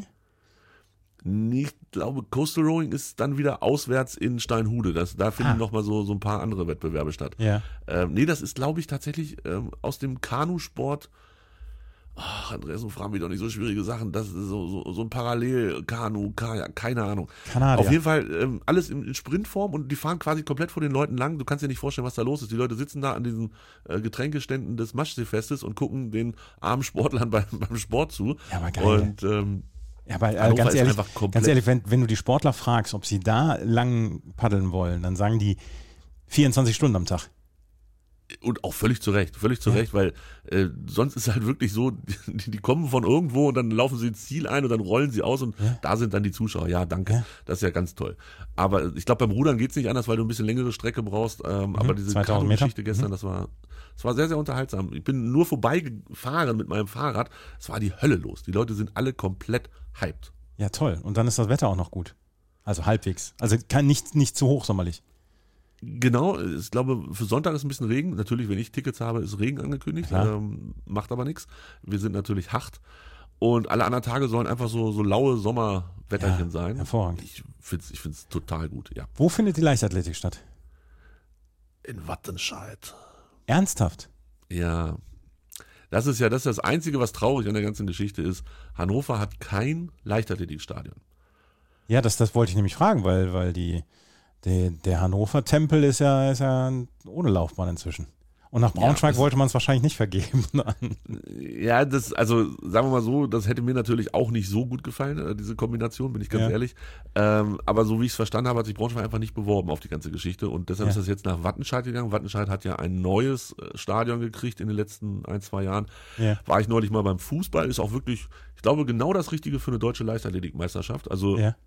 Ich glaube, Coastal Rowing ist dann wieder auswärts in Steinhude. Das, da finden Ah. noch mal so, so ein paar andere Wettbewerbe statt. Ja. Ähm, nee, das ist, glaube ich, tatsächlich ähm, aus dem Kanusport. Ach, Andreas, so fragen wir doch nicht so schwierige Sachen. Das ist so, so, so ein Parallel-Kanu, Kajak, keine Ahnung. Kanadier. Auf jeden Fall ähm, alles in, in Sprintform und die fahren quasi komplett vor den Leuten lang. Du kannst dir nicht vorstellen, was da los ist. Die Leute sitzen da an diesen äh, Getränkeständen des Maschsee-Festes und gucken den armen Sportlern beim, beim Sport zu. Ja, aber geil. Und ähm, Ja, aber äh, Hannover ganz ist ehrlich, einfach komplett- ganz ehrlich wenn, wenn du die Sportler fragst, ob sie da lang paddeln wollen, dann sagen die vierundzwanzig Stunden am Tag. Und auch völlig zu Recht, völlig zu Ja. Recht, weil äh, sonst ist halt wirklich so, die, die kommen von irgendwo und dann laufen sie ins Ziel ein und dann rollen sie aus und Ja. da sind dann die Zuschauer. Ja, danke, Ja. das ist ja ganz toll. Aber ich glaube, beim Rudern geht's nicht anders, weil du ein bisschen längere Strecke brauchst. Ähm, aber diese zweitausend Meter. Geschichte gestern, das war, das war sehr, sehr unterhaltsam. Ich bin nur vorbeigefahren mit meinem Fahrrad. Es war die Hölle los. Die Leute sind alle komplett hyped. Ja, toll. Und dann ist das Wetter auch noch gut. Also halbwegs. Also kann nicht, nicht zu hoch sommerlich. Genau, ich glaube, für Sonntag ist ein bisschen Regen. Natürlich, wenn ich Tickets habe, ist Regen angekündigt. Klar. Ähm, macht aber nichts. Wir sind natürlich hart. Und alle anderen Tage sollen einfach so, so laue Sommerwetterchen Ja, sein. hervorragend. Ich finde es ich find's total gut, ja. Wo findet die Leichtathletik statt? In Wattenscheid. Ernsthaft? Ja. Das ist ja das, ist das Einzige, was traurig an der ganzen Geschichte ist. Hannover hat kein Leichtathletikstadion. Ja, das, das wollte ich nämlich fragen, weil, weil die, die, der Hannover-Tempel ist ja, ist ja ohne Laufbahn inzwischen. Und nach Braunschweig das- wollte man es wahrscheinlich nicht vergeben. Ja, das, also sagen wir mal so, das hätte mir natürlich auch nicht so gut gefallen, äh, diese Kombination, bin ich ganz Ja. ehrlich. Ähm, aber so wie ich es verstanden habe, hat sich Braunschweig einfach nicht beworben auf die ganze Geschichte und deshalb Ja. ist das jetzt nach Wattenscheid gegangen. Wattenscheid hat ja ein neues äh, Stadion gekriegt in den letzten ein, zwei Jahren. Ja. War ich neulich mal beim Fußball, ist auch wirklich, ich glaube, genau das Richtige für eine deutsche Leichtathletikmeisterschaft. Also Ja.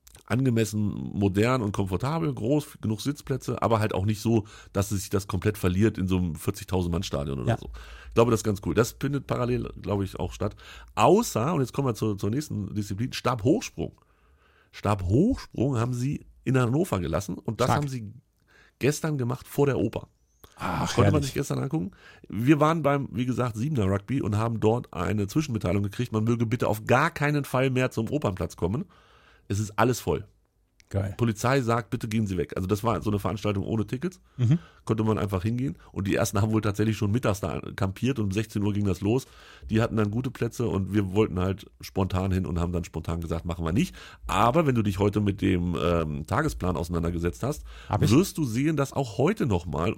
angemessen modern und komfortabel, groß, genug Sitzplätze, aber halt auch nicht so, dass es sich das komplett verliert in so einem vierzigtausend Mann Stadion oder Ja. so. Ich glaube, das ist ganz cool. Das findet parallel, glaube ich, auch statt. Außer, und jetzt kommen wir zur, zur nächsten Disziplin, Stabhochsprung. Stabhochsprung haben sie in Hannover gelassen und das Stark. haben sie gestern gemacht vor der Oper. Ach, Konnte man herrlich. sich gestern angucken. Wir waren beim, wie gesagt, Siebener Rugby und haben dort eine Zwischenmitteilung gekriegt, man möge bitte auf gar keinen Fall mehr zum Opernplatz kommen. Es ist alles voll. Geil. Polizei sagt, bitte gehen Sie weg. Also das war so eine Veranstaltung ohne Tickets. Mhm. Konnte man einfach hingehen. Und die ersten haben wohl tatsächlich schon mittags da kampiert und um sechzehn Uhr ging das los. Die hatten dann gute Plätze und wir wollten halt spontan hin und haben dann spontan gesagt, machen wir nicht. Aber wenn du dich heute mit dem ähm, Tagesplan auseinandergesetzt hast, Hab ich. wirst du sehen, dass auch heute nochmal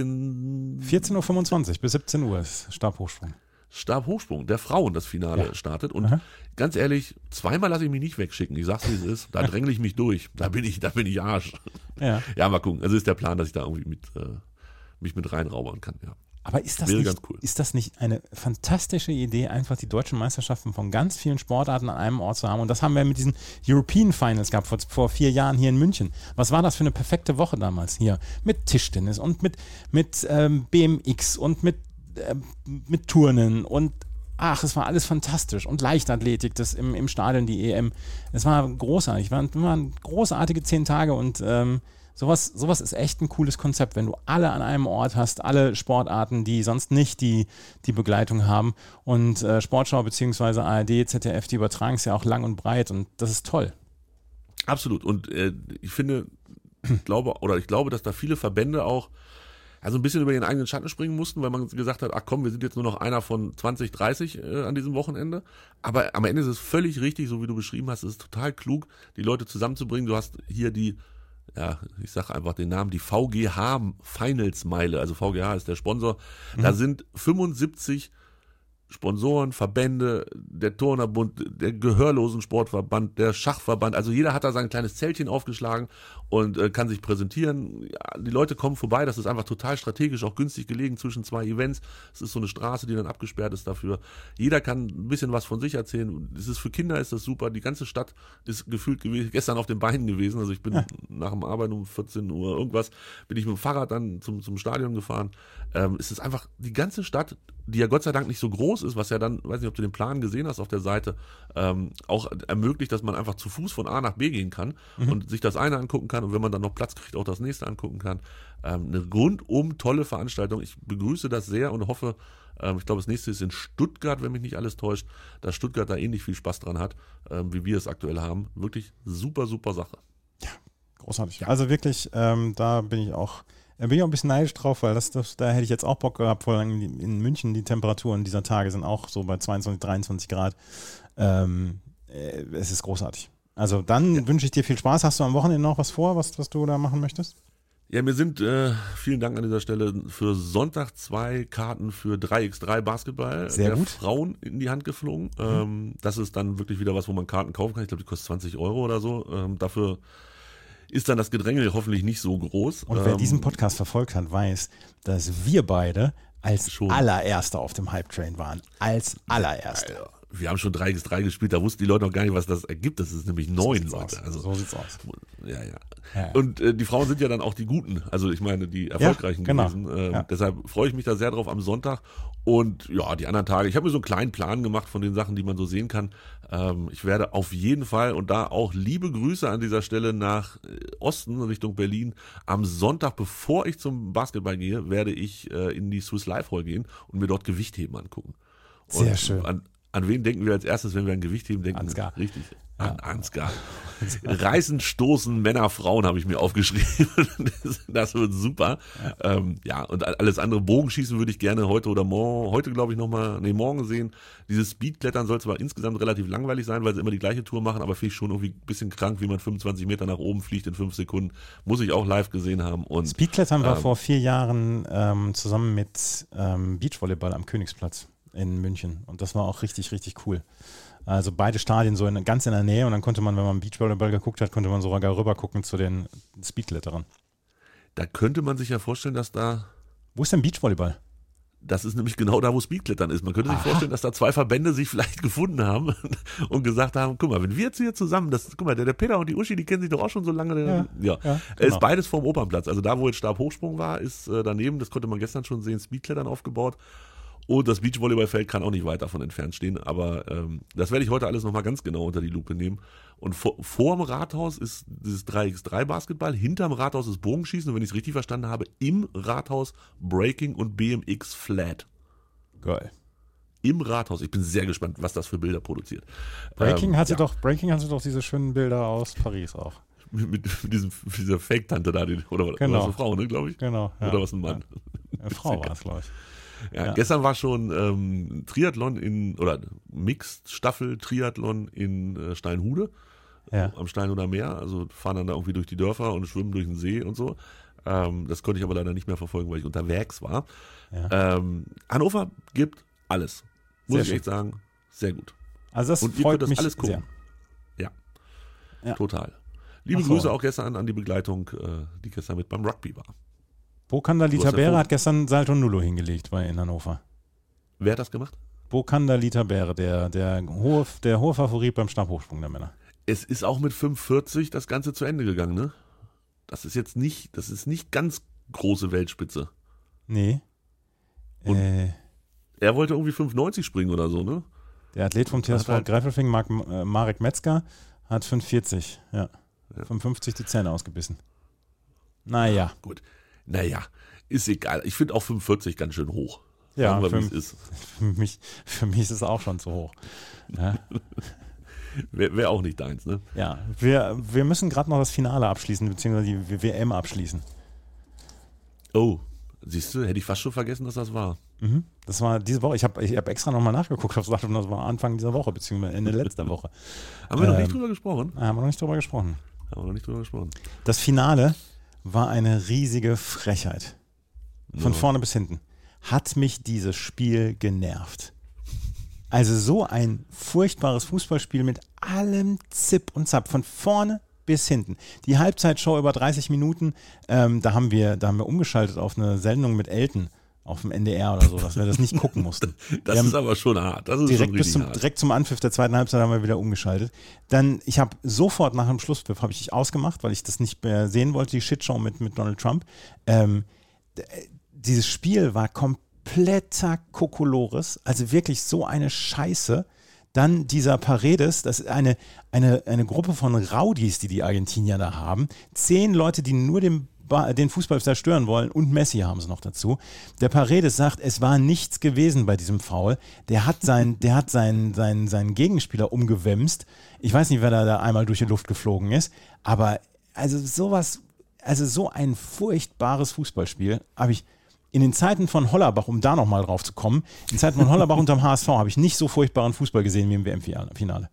gegen vierzehn Uhr fünfundzwanzig bis siebzehn Uhr ist Stabhochsprung. Stabhochsprung der Frauen das Finale Ja. startet. Und Aha. ganz ehrlich, zweimal lasse ich mich nicht wegschicken. Ich sag's, wie es ist. Da drängle ich mich durch. Da bin ich, da bin ich Arsch. Ja. Ja, mal gucken. Also ist der Plan, dass ich da irgendwie mit, äh, mich mit reinraubern kann, ja. Aber ist das, Wäre nicht, ganz cool. ist das nicht eine fantastische Idee, einfach die deutschen Meisterschaften von ganz vielen Sportarten an einem Ort zu haben? Und das haben wir mit diesen European Finals gehabt, vor, vor vier Jahren hier in München. Was war das für eine perfekte Woche damals hier? Mit Tischtennis und mit, mit ähm, B M X und mit, äh, mit Turnen und ach, es war alles fantastisch. Und Leichtathletik, das im, im Stadion, die E M. Es war großartig. Es waren, waren großartige zehn Tage und ähm, sowas, sowas ist echt ein cooles Konzept, wenn du alle an einem Ort hast, alle Sportarten, die sonst nicht die, die Begleitung haben. Und äh, Sportschau bzw. A R D, Z D F, die übertragen es ja auch lang und breit und das ist toll. Absolut. Und äh, ich finde, ich glaube, oder ich glaube, dass da viele Verbände auch also ein bisschen über ihren eigenen Schatten springen mussten, weil man gesagt hat, ach komm, wir sind jetzt nur noch einer von zwanzig, dreißig äh, an diesem Wochenende. Aber am Ende ist es völlig richtig, so wie du beschrieben hast, es ist total klug, die Leute zusammenzubringen. Du hast hier die, ja, ich sag einfach den Namen, die V G H Finals Meile, also V G H ist der Sponsor. Mhm. Da sind fünfundsiebzig Sponsoren, Verbände, der Turnerbund, der Gehörlosensportverband, der Schachverband, also jeder hat da sein kleines Zeltchen aufgeschlagen und äh, kann sich präsentieren. Ja, die Leute kommen vorbei, das ist einfach total strategisch, auch günstig gelegen zwischen zwei Events. Es ist so eine Straße, die dann abgesperrt ist dafür. Jeder kann ein bisschen was von sich erzählen. Es ist für Kinder ist das super. Die ganze Stadt ist gefühlt gewesen, gestern auf den Beinen gewesen. Also ich bin ja. nach dem Arbeiten um vierzehn Uhr irgendwas, bin ich mit dem Fahrrad dann zum, zum Stadion gefahren. Ähm, es ist einfach die ganze Stadt, die ja Gott sei Dank nicht so groß ist, was ja dann, weiß nicht, ob du den Plan gesehen hast auf der Seite, ähm, auch ermöglicht, dass man einfach zu Fuß von A nach B gehen kann mhm. und sich das eine angucken kann und wenn man dann noch Platz kriegt, auch das nächste angucken kann. Ähm, eine rundum tolle Veranstaltung. Ich begrüße das sehr und hoffe, ähm, ich glaube, das nächste ist in Stuttgart, wenn mich nicht alles täuscht, dass Stuttgart da ähnlich viel Spaß dran hat, ähm, wie wir es aktuell haben. Wirklich super, super Sache. Ja, großartig. Also wirklich, ähm, da bin ich auch Da bin ich auch ein bisschen neidisch drauf, weil das, das, da hätte ich jetzt auch Bock gehabt, vor allem in München, die Temperaturen dieser Tage sind auch so bei zweiundzwanzig, dreiundzwanzig Grad. Ähm, äh, es ist großartig. Also dann ja. wünsche ich dir viel Spaß. Hast du am Wochenende noch was vor, was, was du da machen möchtest? Ja, mir sind, äh, vielen Dank an dieser Stelle, für Sonntag zwei Karten für drei gegen drei Basketball Sehr der gut. Frauen in die Hand geflogen. Mhm. Ähm, das ist dann wirklich wieder was, wo man Karten kaufen kann. Ich glaube, die kostet zwanzig Euro oder so. Ähm, dafür ist dann das Gedränge hoffentlich nicht so groß. Und wer ähm, diesen Podcast verfolgt hat, weiß, dass wir beide als Schon. allererster auf dem Hype-Train waren. Als allererster. Alter, wir haben schon drei gegen drei gespielt, da wussten die Leute noch gar nicht, was das ergibt. Das ist nämlich neun so Leute. Aus. Also, so sieht's aus. Ja, ja. Ja. Und äh, die Frauen sind ja dann auch die Guten, also ich meine die erfolgreichen Ja, genau. gewesen. Ähm, Ja. Deshalb freue ich mich da sehr drauf am Sonntag. Und ja, die anderen Tage, ich habe mir so einen kleinen Plan gemacht von den Sachen, die man so sehen kann. Ähm, ich werde auf jeden Fall, und da auch liebe Grüße an dieser Stelle nach Osten, Richtung Berlin, am Sonntag, bevor ich zum Basketball gehe, werde ich äh, in die Swiss Life Hall gehen und mir dort Gewichtheben angucken. Und Sehr schön. An, an wen denken wir als erstes, wenn wir an Gewichtheben denken? Ansgar. Richtig. Ja. An Ansgar. Reißen, Stoßen, Männer, Frauen habe ich mir aufgeschrieben. Das, das wird super. Ja. Ähm, ja, und alles andere, Bogenschießen würde ich gerne heute oder morgen, heute glaube ich nochmal, nee, morgen sehen. Dieses Speedklettern soll zwar insgesamt relativ langweilig sein, weil sie immer die gleiche Tour machen, aber finde ich schon irgendwie ein bisschen krank, wie man fünfundzwanzig Meter nach oben fliegt in fünf Sekunden. Muss ich auch live gesehen haben. Und Speedklettern war ähm, vor vier Jahren ähm, zusammen mit ähm, Beachvolleyball am Königsplatz in München. Und das war auch richtig, richtig cool. Also beide Stadien so in, ganz in der Nähe und dann konnte man, wenn man Beachvolleyball geguckt hat, konnte man sogar rüber gucken zu den Speedkletterern. Da könnte man sich ja vorstellen, dass da... Wo ist denn Beachvolleyball? Das ist nämlich genau da, wo Speedklettern ist. Man könnte sich Aha. vorstellen, dass da zwei Verbände sich vielleicht gefunden haben und gesagt haben, guck mal, wenn wir jetzt hier zusammen, das, guck mal, der, der Peter und die Uschi, die kennen sich doch auch schon so lange. Der, Ja, ja. ja, Es genau. ist beides vorm Opernplatz. Also da, wo jetzt Stabhochsprung war, ist äh, daneben, das konnte man gestern schon sehen, Speedklettern aufgebaut. Und das Beachvolleyballfeld kann auch nicht weit davon entfernt stehen. Aber ähm, das werde ich heute alles nochmal ganz genau unter die Lupe nehmen. Und vor, vor dem Rathaus ist dieses drei gegen drei Basketball, hinterm Rathaus ist Bogenschießen. Und wenn ich es richtig verstanden habe, im Rathaus Breaking und B M X Flat. Geil. Im Rathaus. Ich bin sehr gespannt, was das für Bilder produziert. Breaking Ähm, hatte ja, doch, Breaking hatte doch diese schönen Bilder aus Paris auch. Mit, mit, mit diesem, mit dieser Fake-Tante da, die, oder, oder Genau. was eine Frau, ne, glaube ich? Genau. Ja. Oder was ein Mann? Ja. Eine Frau war es, glaube ich. Ja, Ja. gestern war schon ähm, Triathlon in, oder Mixed-Staffel Triathlon in äh, Steinhude, Ja. am Steinhuder Meer. Also fahren dann da irgendwie durch die Dörfer und schwimmen durch den See und so. Ähm, das konnte ich aber leider nicht mehr verfolgen, weil ich unterwegs war. Ja. Ähm, Hannover gibt alles. Muss Sehr ich schön. echt sagen. Sehr gut. Also das Und ihr freut könnt das mich alles gucken. sehr. Ja. Ja. Total. Liebe Ach so. Grüße auch gestern an die Begleitung, äh, die gestern mit beim Rugby war. Bokanda Du hast Litabere ja hat gestern Salto Nullo hingelegt bei in Hannover. Wer hat das gemacht? Bokanda Litabere, der, der, hohe, der hohe Favorit beim Stabhochsprung der Männer. Es ist auch mit fünfundvierzig das Ganze zu Ende gegangen, ne? Das ist jetzt nicht, das ist nicht ganz große Weltspitze. Nee. Und- Äh, Er wollte irgendwie fünfundneunzig springen oder so, ne? der Athlet vom T S V Hat halt- Greifelfing, Mark, äh, Marek Metzger, hat fünfundvierzig. Ja. Ja. fünfundfünfzig die Zähne ausgebissen. Naja. Gut. Naja, ist egal. Ich finde auch fünfundvierzig ganz schön hoch. Ja, Sagen wir, wie für, es ist. für, mich, für mich ist es auch schon zu hoch. Ja. Wäre wär auch nicht deins, ne? Ja, wir, wir müssen gerade noch das Finale abschließen, beziehungsweise die W M abschließen. Oh, siehst du, hätte ich fast schon vergessen, dass das war. Mhm. Das war diese Woche. Ich habe ich hab extra nochmal nachgeguckt, auf Datum, das war Anfang dieser Woche, beziehungsweise Ende letzter Woche. Haben wir noch nicht Ähm, drüber gesprochen? Da haben wir noch nicht drüber gesprochen. Haben wir noch nicht drüber gesprochen. Das Finale war eine riesige Frechheit. Von Ja. vorne bis hinten. Hat mich dieses Spiel genervt. Also so ein furchtbares Fußballspiel mit allem Zip und Zap. Von vorne bis hinten. Die Halbzeitshow über dreißig Minuten, ähm, da, haben wir, da haben wir umgeschaltet auf eine Sendung mit Elton auf dem N D R oder so, dass wir das nicht gucken mussten. Das Wir haben ist aber schon hart. Das ist direkt, schon bis richtig zum, hart. direkt zum Anpfiff der zweiten Halbzeit haben wir wieder umgeschaltet. Dann, ich habe sofort nach dem Schlusspfiff habe ich ausgemacht, weil ich das nicht mehr sehen wollte, die Shitshow mit, mit Donald Trump. Ähm, d- dieses Spiel war kompletter Kokolores, also wirklich so eine Scheiße. Dann dieser Paredes, das ist eine, eine, eine Gruppe von Rowdies, die die Argentinier da haben. Zehn Leute, die nur den, Ba- den Fußball zerstören wollen und Messi haben sie noch dazu. Der Paredes sagt, es war nichts gewesen bei diesem Foul. Der hat, sein, der hat seinen, seinen, seinen Gegenspieler umgewemst. Ich weiß nicht, wer da, da einmal durch die Luft geflogen ist, aber also sowas, also so ein furchtbares Fußballspiel habe ich in den Zeiten von Hollerbach, um da nochmal drauf zu kommen, in den Zeiten von Hollerbach unterm H S V habe ich nicht so furchtbaren Fußball gesehen wie im W M-Finale.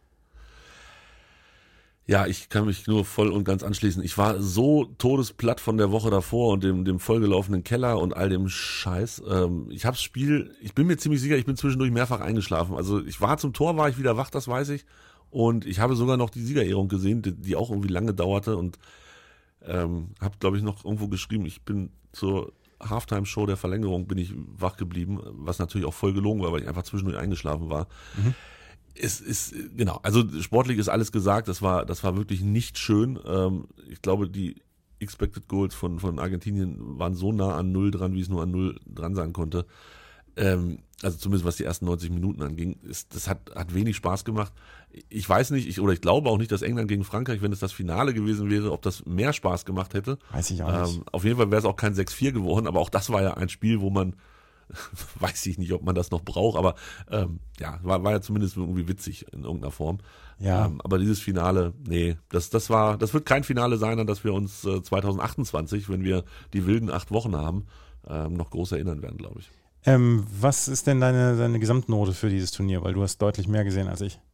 Ja, ich kann mich nur voll und ganz anschließen. Ich war so todesplatt von der Woche davor und dem, dem vollgelaufenen Keller und all dem Scheiß. Ähm, ich hab's Spiel, ich bin mir ziemlich sicher, ich bin zwischendurch mehrfach eingeschlafen. Also ich war zum Tor, war ich wieder wach, das weiß ich. Und ich habe sogar noch die Siegerehrung gesehen, die, die auch irgendwie lange dauerte. Und Ähm, hab, glaube ich, noch irgendwo geschrieben, ich bin zur Halftime-Show der Verlängerung bin ich wach geblieben, was natürlich auch voll gelogen war, weil ich einfach zwischendurch eingeschlafen war. Mhm. Es ist, genau, also sportlich ist alles gesagt, das war, das war wirklich nicht schön. Ähm, ich glaube, die Expected Goals von, von Argentinien waren so nah an Null dran, wie es nur an Null dran sein konnte. Ähm, also zumindest was die ersten neunzig Minuten anging. Ist, das hat, hat wenig Spaß gemacht. Ich weiß nicht, ich, oder ich glaube auch nicht, dass England gegen Frankreich, wenn es das Finale gewesen wäre, ob das mehr Spaß gemacht hätte. Weiß ich auch nicht. Ähm, auf jeden Fall wäre es auch kein sechs vier geworden, aber auch das war ja ein Spiel, wo man, weiß ich nicht, ob man das noch braucht, aber ähm, ja, war, war ja zumindest irgendwie witzig in irgendeiner Form. Ja. Ähm, aber dieses Finale, nee, das, das war, das wird kein Finale sein, an das wir uns äh, zwanzig achtundzwanzig, wenn wir die wilden acht Wochen haben, ähm, noch groß erinnern werden, glaube ich. Ähm, was ist denn deine, deine Gesamtnote für dieses Turnier? Weil du hast deutlich mehr gesehen als ich.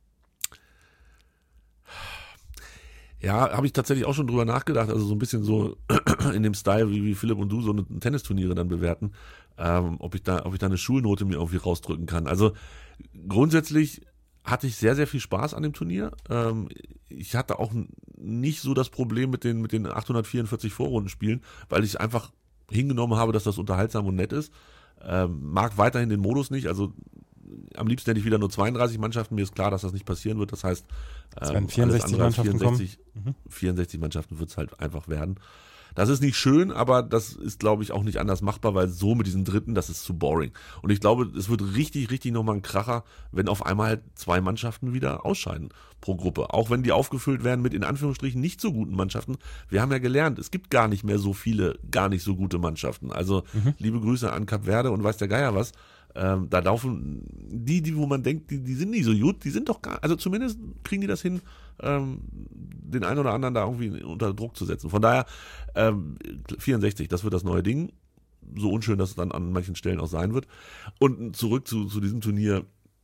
Ja, habe ich tatsächlich auch schon drüber nachgedacht, also so ein bisschen so in dem Style, wie, wie Philipp und du so eine Tennisturniere dann bewerten, ähm, ob ich da, ob ich da eine Schulnote mir irgendwie rausdrücken kann. Also grundsätzlich hatte ich sehr, sehr viel Spaß an dem Turnier. Ähm, ich hatte auch nicht so das Problem mit den, mit den achthundertvierundvierzig Vorrundenspielen, weil ich einfach hingenommen habe, dass das unterhaltsam und nett ist. Ähm, mag weiterhin den Modus nicht, also am liebsten hätte ich wieder nur zweiunddreißig Mannschaften. Mir ist klar, dass das nicht passieren wird. Das heißt, es werden vierundsechzig Mannschaften vierundsechzig, kommen. vierundsechzig Mannschaften wird es halt einfach werden. Das ist nicht schön, aber das ist, glaube ich, auch nicht anders machbar, weil so mit diesen Dritten, das ist zu boring. Und ich glaube, es wird richtig, richtig nochmal ein Kracher, wenn auf einmal halt zwei Mannschaften wieder ausscheiden pro Gruppe. Auch wenn die aufgefüllt werden mit in Anführungsstrichen nicht so guten Mannschaften. Wir haben ja gelernt, es gibt gar nicht mehr so viele, gar nicht so gute Mannschaften. Also mhm. liebe Grüße an Kap Verde und weiß der Geier was. Ähm, da laufen die, die, wo man denkt, die, die sind nicht so gut, die sind doch gar, also zumindest kriegen die das hin, ähm, den einen oder anderen da irgendwie unter Druck zu setzen. Von daher, ähm, vierundsechzig, das wird das neue Ding. So unschön, dass es dann an manchen Stellen auch sein wird. Und zurück zu, zu diesem Turnier.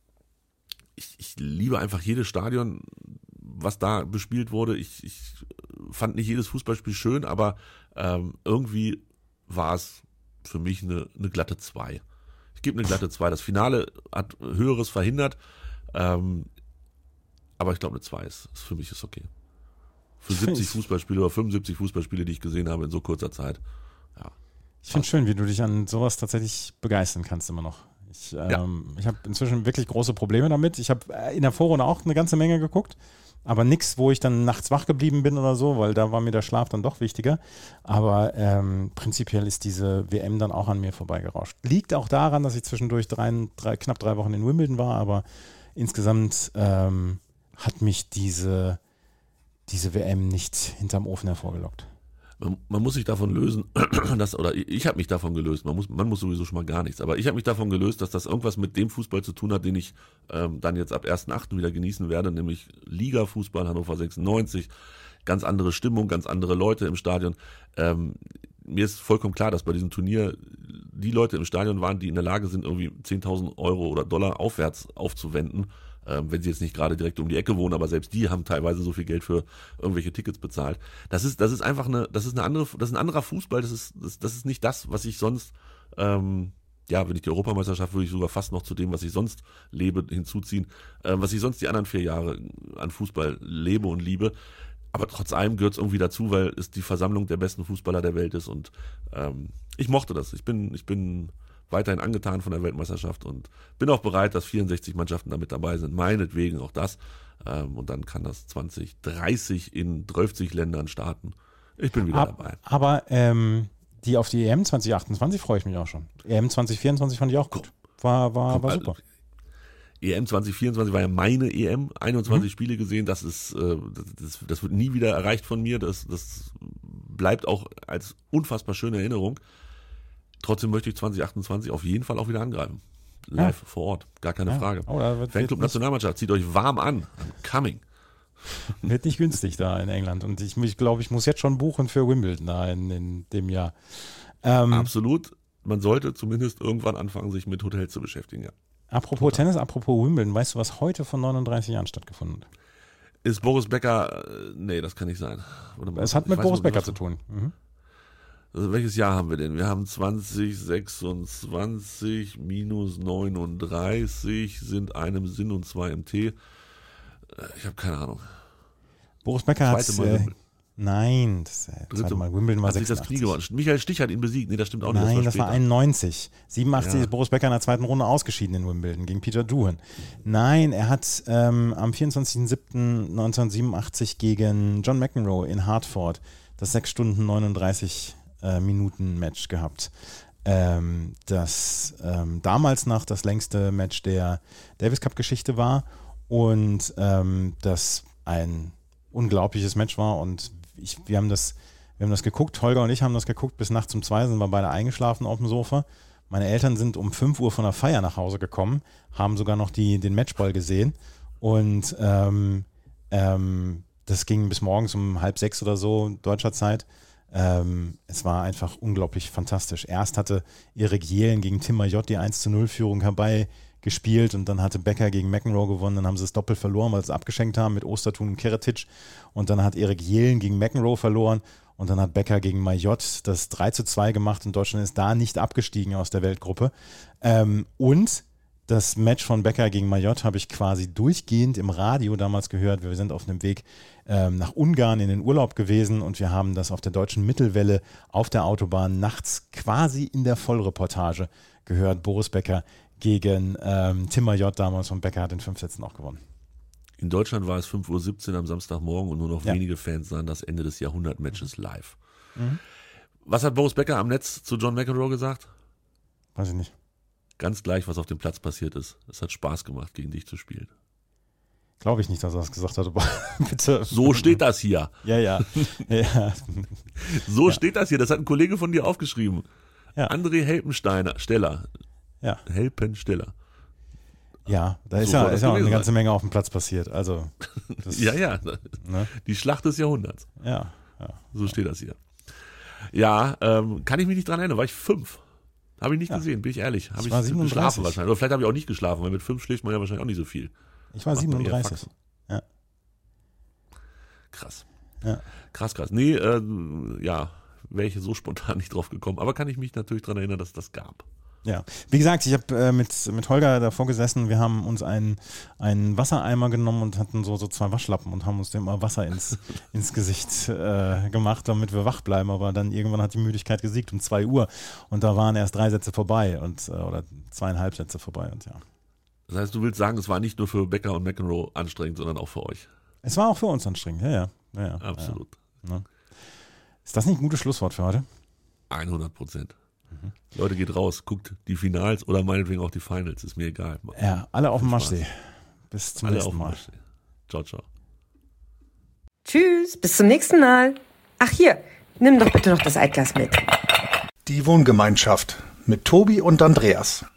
Ich, ich liebe einfach jedes Stadion, was da bespielt wurde. Ich, ich fand nicht jedes Fußballspiel schön, aber ähm, irgendwie war es für mich eine, eine glatte zwei. Ich gebe eine glatte zwei. Das Finale hat Höheres verhindert, ähm, aber ich glaube eine zwei ist, ist für mich ist okay. Für siebzig Fußballspiele oder fünfundsiebzig Fußballspiele, die ich gesehen habe in so kurzer Zeit. Ja. Ich finde es schön, wie du dich an sowas tatsächlich begeistern kannst immer noch. Ich, ähm, ja. ich habe inzwischen wirklich große Probleme damit. Ich habe in der Vorrunde auch eine ganze Menge geguckt, aber nichts, wo ich dann nachts wach geblieben bin oder so, weil da war mir der Schlaf dann doch wichtiger. Aber ähm, prinzipiell ist diese W M dann auch an mir vorbeigerauscht. Liegt auch daran, dass ich zwischendurch drei, drei, knapp drei Wochen in Wimbledon war, aber insgesamt ähm, hat mich diese, diese W M nicht hinterm Ofen hervorgelockt. Man, man muss sich davon lösen, dass, oder ich habe mich davon gelöst, man muss, man muss sowieso schon mal gar nichts, aber ich habe mich davon gelöst, dass das irgendwas mit dem Fußball zu tun hat, den ich ähm, dann jetzt ab ersten achten wieder genießen werde, nämlich Liga-Fußball, Hannover sechsundneunzig, ganz andere Stimmung, ganz andere Leute im Stadion. Ähm, mir ist vollkommen klar, dass bei diesem Turnier die Leute im Stadion waren, die in der Lage sind, irgendwie zehntausend Euro oder Dollar aufwärts aufzuwenden, ähm, wenn sie jetzt nicht gerade direkt um die Ecke wohnen, aber selbst die haben teilweise so viel Geld für irgendwelche Tickets bezahlt. Das ist, das ist einfach eine, das ist eine andere, das ist ein anderer Fußball, das ist, das, das ist nicht das, was ich sonst, ähm, ja, wenn ich die Europameisterschaft, würde ich sogar fast noch zu dem, was ich sonst lebe, hinzuziehen, äh, was ich sonst die anderen vier Jahre an Fußball lebe und liebe. Aber trotz allem gehört es irgendwie dazu, weil es die Versammlung der besten Fußballer der Welt ist und ähm, ich mochte das. Ich bin, ich bin weiterhin angetan von der Weltmeisterschaft und bin auch bereit, dass vierundsechzig Mannschaften da mit dabei sind. Meinetwegen auch das. Ähm, und dann kann das zwanzig dreißig in dreißig Ländern starten. Ich bin wieder Ab, dabei. Aber ähm, die auf die E M zwanzig achtundzwanzig freue ich mich auch schon. E M zwanzig vierundzwanzig fand ich auch gut. War, war, Komm, war super. Also, E M zwanzig vierundzwanzig war ja meine E M, einundzwanzig mhm. Spiele gesehen, das ist, äh, das, das wird nie wieder erreicht von mir, das, das bleibt auch als unfassbar schöne Erinnerung. Trotzdem möchte ich zwanzig achtundzwanzig auf jeden Fall auch wieder angreifen. Live ja. vor Ort, gar keine ja. Frage. Oh, wird, Fanclub Nationalmannschaft, zieht euch warm an. I'm coming. Wird nicht günstig da in England und ich, ich glaube, ich muss jetzt schon buchen für Wimbledon da in, in dem Jahr. Ähm, Absolut, man sollte zumindest irgendwann anfangen, sich mit Hotels zu beschäftigen, ja. Apropos Total. Tennis, apropos Wimbledon, weißt du, was heute vor neununddreißig Jahren stattgefunden hat? Ist Boris Becker, nee, das kann nicht sein. Es hat mit weiß, Boris Becker zu tun. Mhm. Also welches Jahr haben wir denn? Wir haben zwanzig sechsundzwanzig minus neununddreißig sind einem Sinn und zwei im T. Ich habe keine Ahnung. Boris Becker hat äh, Nein, das äh, Dritte Mal Wimbledon war hat sich das Knie gewonnen. Michael Stich hat ihn besiegt. Nee, das stimmt auch nicht. Nein, das war, das war später. einundneunzig. siebenundachtzig Ja. ist Boris Becker in der zweiten Runde ausgeschieden in Wimbledon gegen Peter Doohan. Nein, er hat ähm, am vierundzwanzigsten siebten neunzehnhundertsiebenundachtzig gegen John McEnroe in Hartford das sechs Stunden neununddreißig äh, Minuten Match gehabt. Ähm, das ähm, damals noch das längste Match der Davis Cup Geschichte war und ähm, das ein unglaubliches Match war und ich, wir haben das Wir haben das geguckt, Holger und ich haben das geguckt, bis nachts um zwei sind wir beide eingeschlafen auf dem Sofa. Meine Eltern sind um fünf Uhr von der Feier nach Hause gekommen, haben sogar noch die, den Matchball gesehen und ähm, ähm, das ging bis morgens um halb sechs oder so deutscher Zeit. Ähm, es war einfach unglaublich fantastisch. Erst hatte Erik Jelen gegen Tim Mayotte die eins zu null Führung herbei gespielt und dann hatte Becker gegen McEnroe gewonnen, dann haben sie das Doppel verloren, weil sie es abgeschenkt haben mit Ostertun und Keretic und dann hat Erik Jelen gegen McEnroe verloren und dann hat Becker gegen Mayotte das drei zu zwei gemacht und Deutschland ist da nicht abgestiegen aus der Weltgruppe. Ähm, und das Match von Becker gegen Mayotte habe ich quasi durchgehend im Radio damals gehört. Wir sind auf einem Weg ähm, nach Ungarn in den Urlaub gewesen und wir haben das auf der deutschen Mittelwelle auf der Autobahn nachts quasi in der Vollreportage gehört. Boris Becker gegen ähm, Tim Mayotte damals und Becker hat in fünf Sätzen auch gewonnen. In Deutschland war es fünf Uhr siebzehn am Samstagmorgen und nur noch Ja. wenige Fans sahen das Ende des Jahrhundert-Matches live. Mhm. Was hat Boris Becker am Netz zu John McEnroe gesagt? Weiß ich nicht. Ganz gleich, was auf dem Platz passiert ist. Es hat Spaß gemacht, gegen dich zu spielen. Glaube ich nicht, dass er das gesagt hat, aber bitte. So steht das hier. Ja, ja. ja. So Ja. steht das hier. Das hat ein Kollege von dir aufgeschrieben. Ja. André Helpensteiner, Steller. Ja. Helpensteller. Ja, da ist So ja, soll das ist ja auch eine gewesen ganze sein. Menge auf dem Platz passiert. Also, das, Ja, ja. Ne? Die Schlacht des Jahrhunderts. Ja, ja. So steht das hier. Ja, ähm, kann ich mich nicht dran erinnern. War ich fünf? Habe ich nicht Ja. gesehen, bin ich ehrlich. Habe Ich ich war siebenunddreißig. geschlafen wahrscheinlich. Oder vielleicht habe ich auch nicht geschlafen, weil mit fünf schläft man ja wahrscheinlich auch nicht so viel. Ich war Macht man eher siebenunddreißig. Faxen. Ja. Krass. Ja. Krass, krass. Nee, äh, ja, wäre ich so spontan nicht drauf gekommen. Aber kann ich mich natürlich daran erinnern, dass es das gab. Ja, wie gesagt, ich habe äh, mit, mit Holger davor gesessen, wir haben uns einen, einen Wassereimer genommen und hatten so, so zwei Waschlappen und haben uns dem mal Wasser ins, ins Gesicht äh, gemacht, damit wir wach bleiben, aber dann irgendwann hat die Müdigkeit gesiegt um zwei Uhr und da waren erst drei Sätze vorbei und äh, oder zweieinhalb Sätze vorbei und ja. Das heißt, du willst sagen, es war nicht nur für Becker und McEnroe anstrengend, sondern auch für euch. Es war auch für uns anstrengend, ja, ja. ja, ja Absolut. Ja, ne? Ist das nicht ein gutes Schlusswort für heute? hundert Prozent. Mhm. Leute, geht raus, guckt die Finals oder meinetwegen auch die Finals, ist mir egal. Ja, alle auf dem Spaß. Maschsee. Bis zum Alle nächsten auf dem Mal. Maschsee. Ciao, ciao. Tschüss, bis zum nächsten Mal. Ach hier, nimm doch bitte noch das Altglas mit. Die Wohngemeinschaft mit Tobi und Andreas.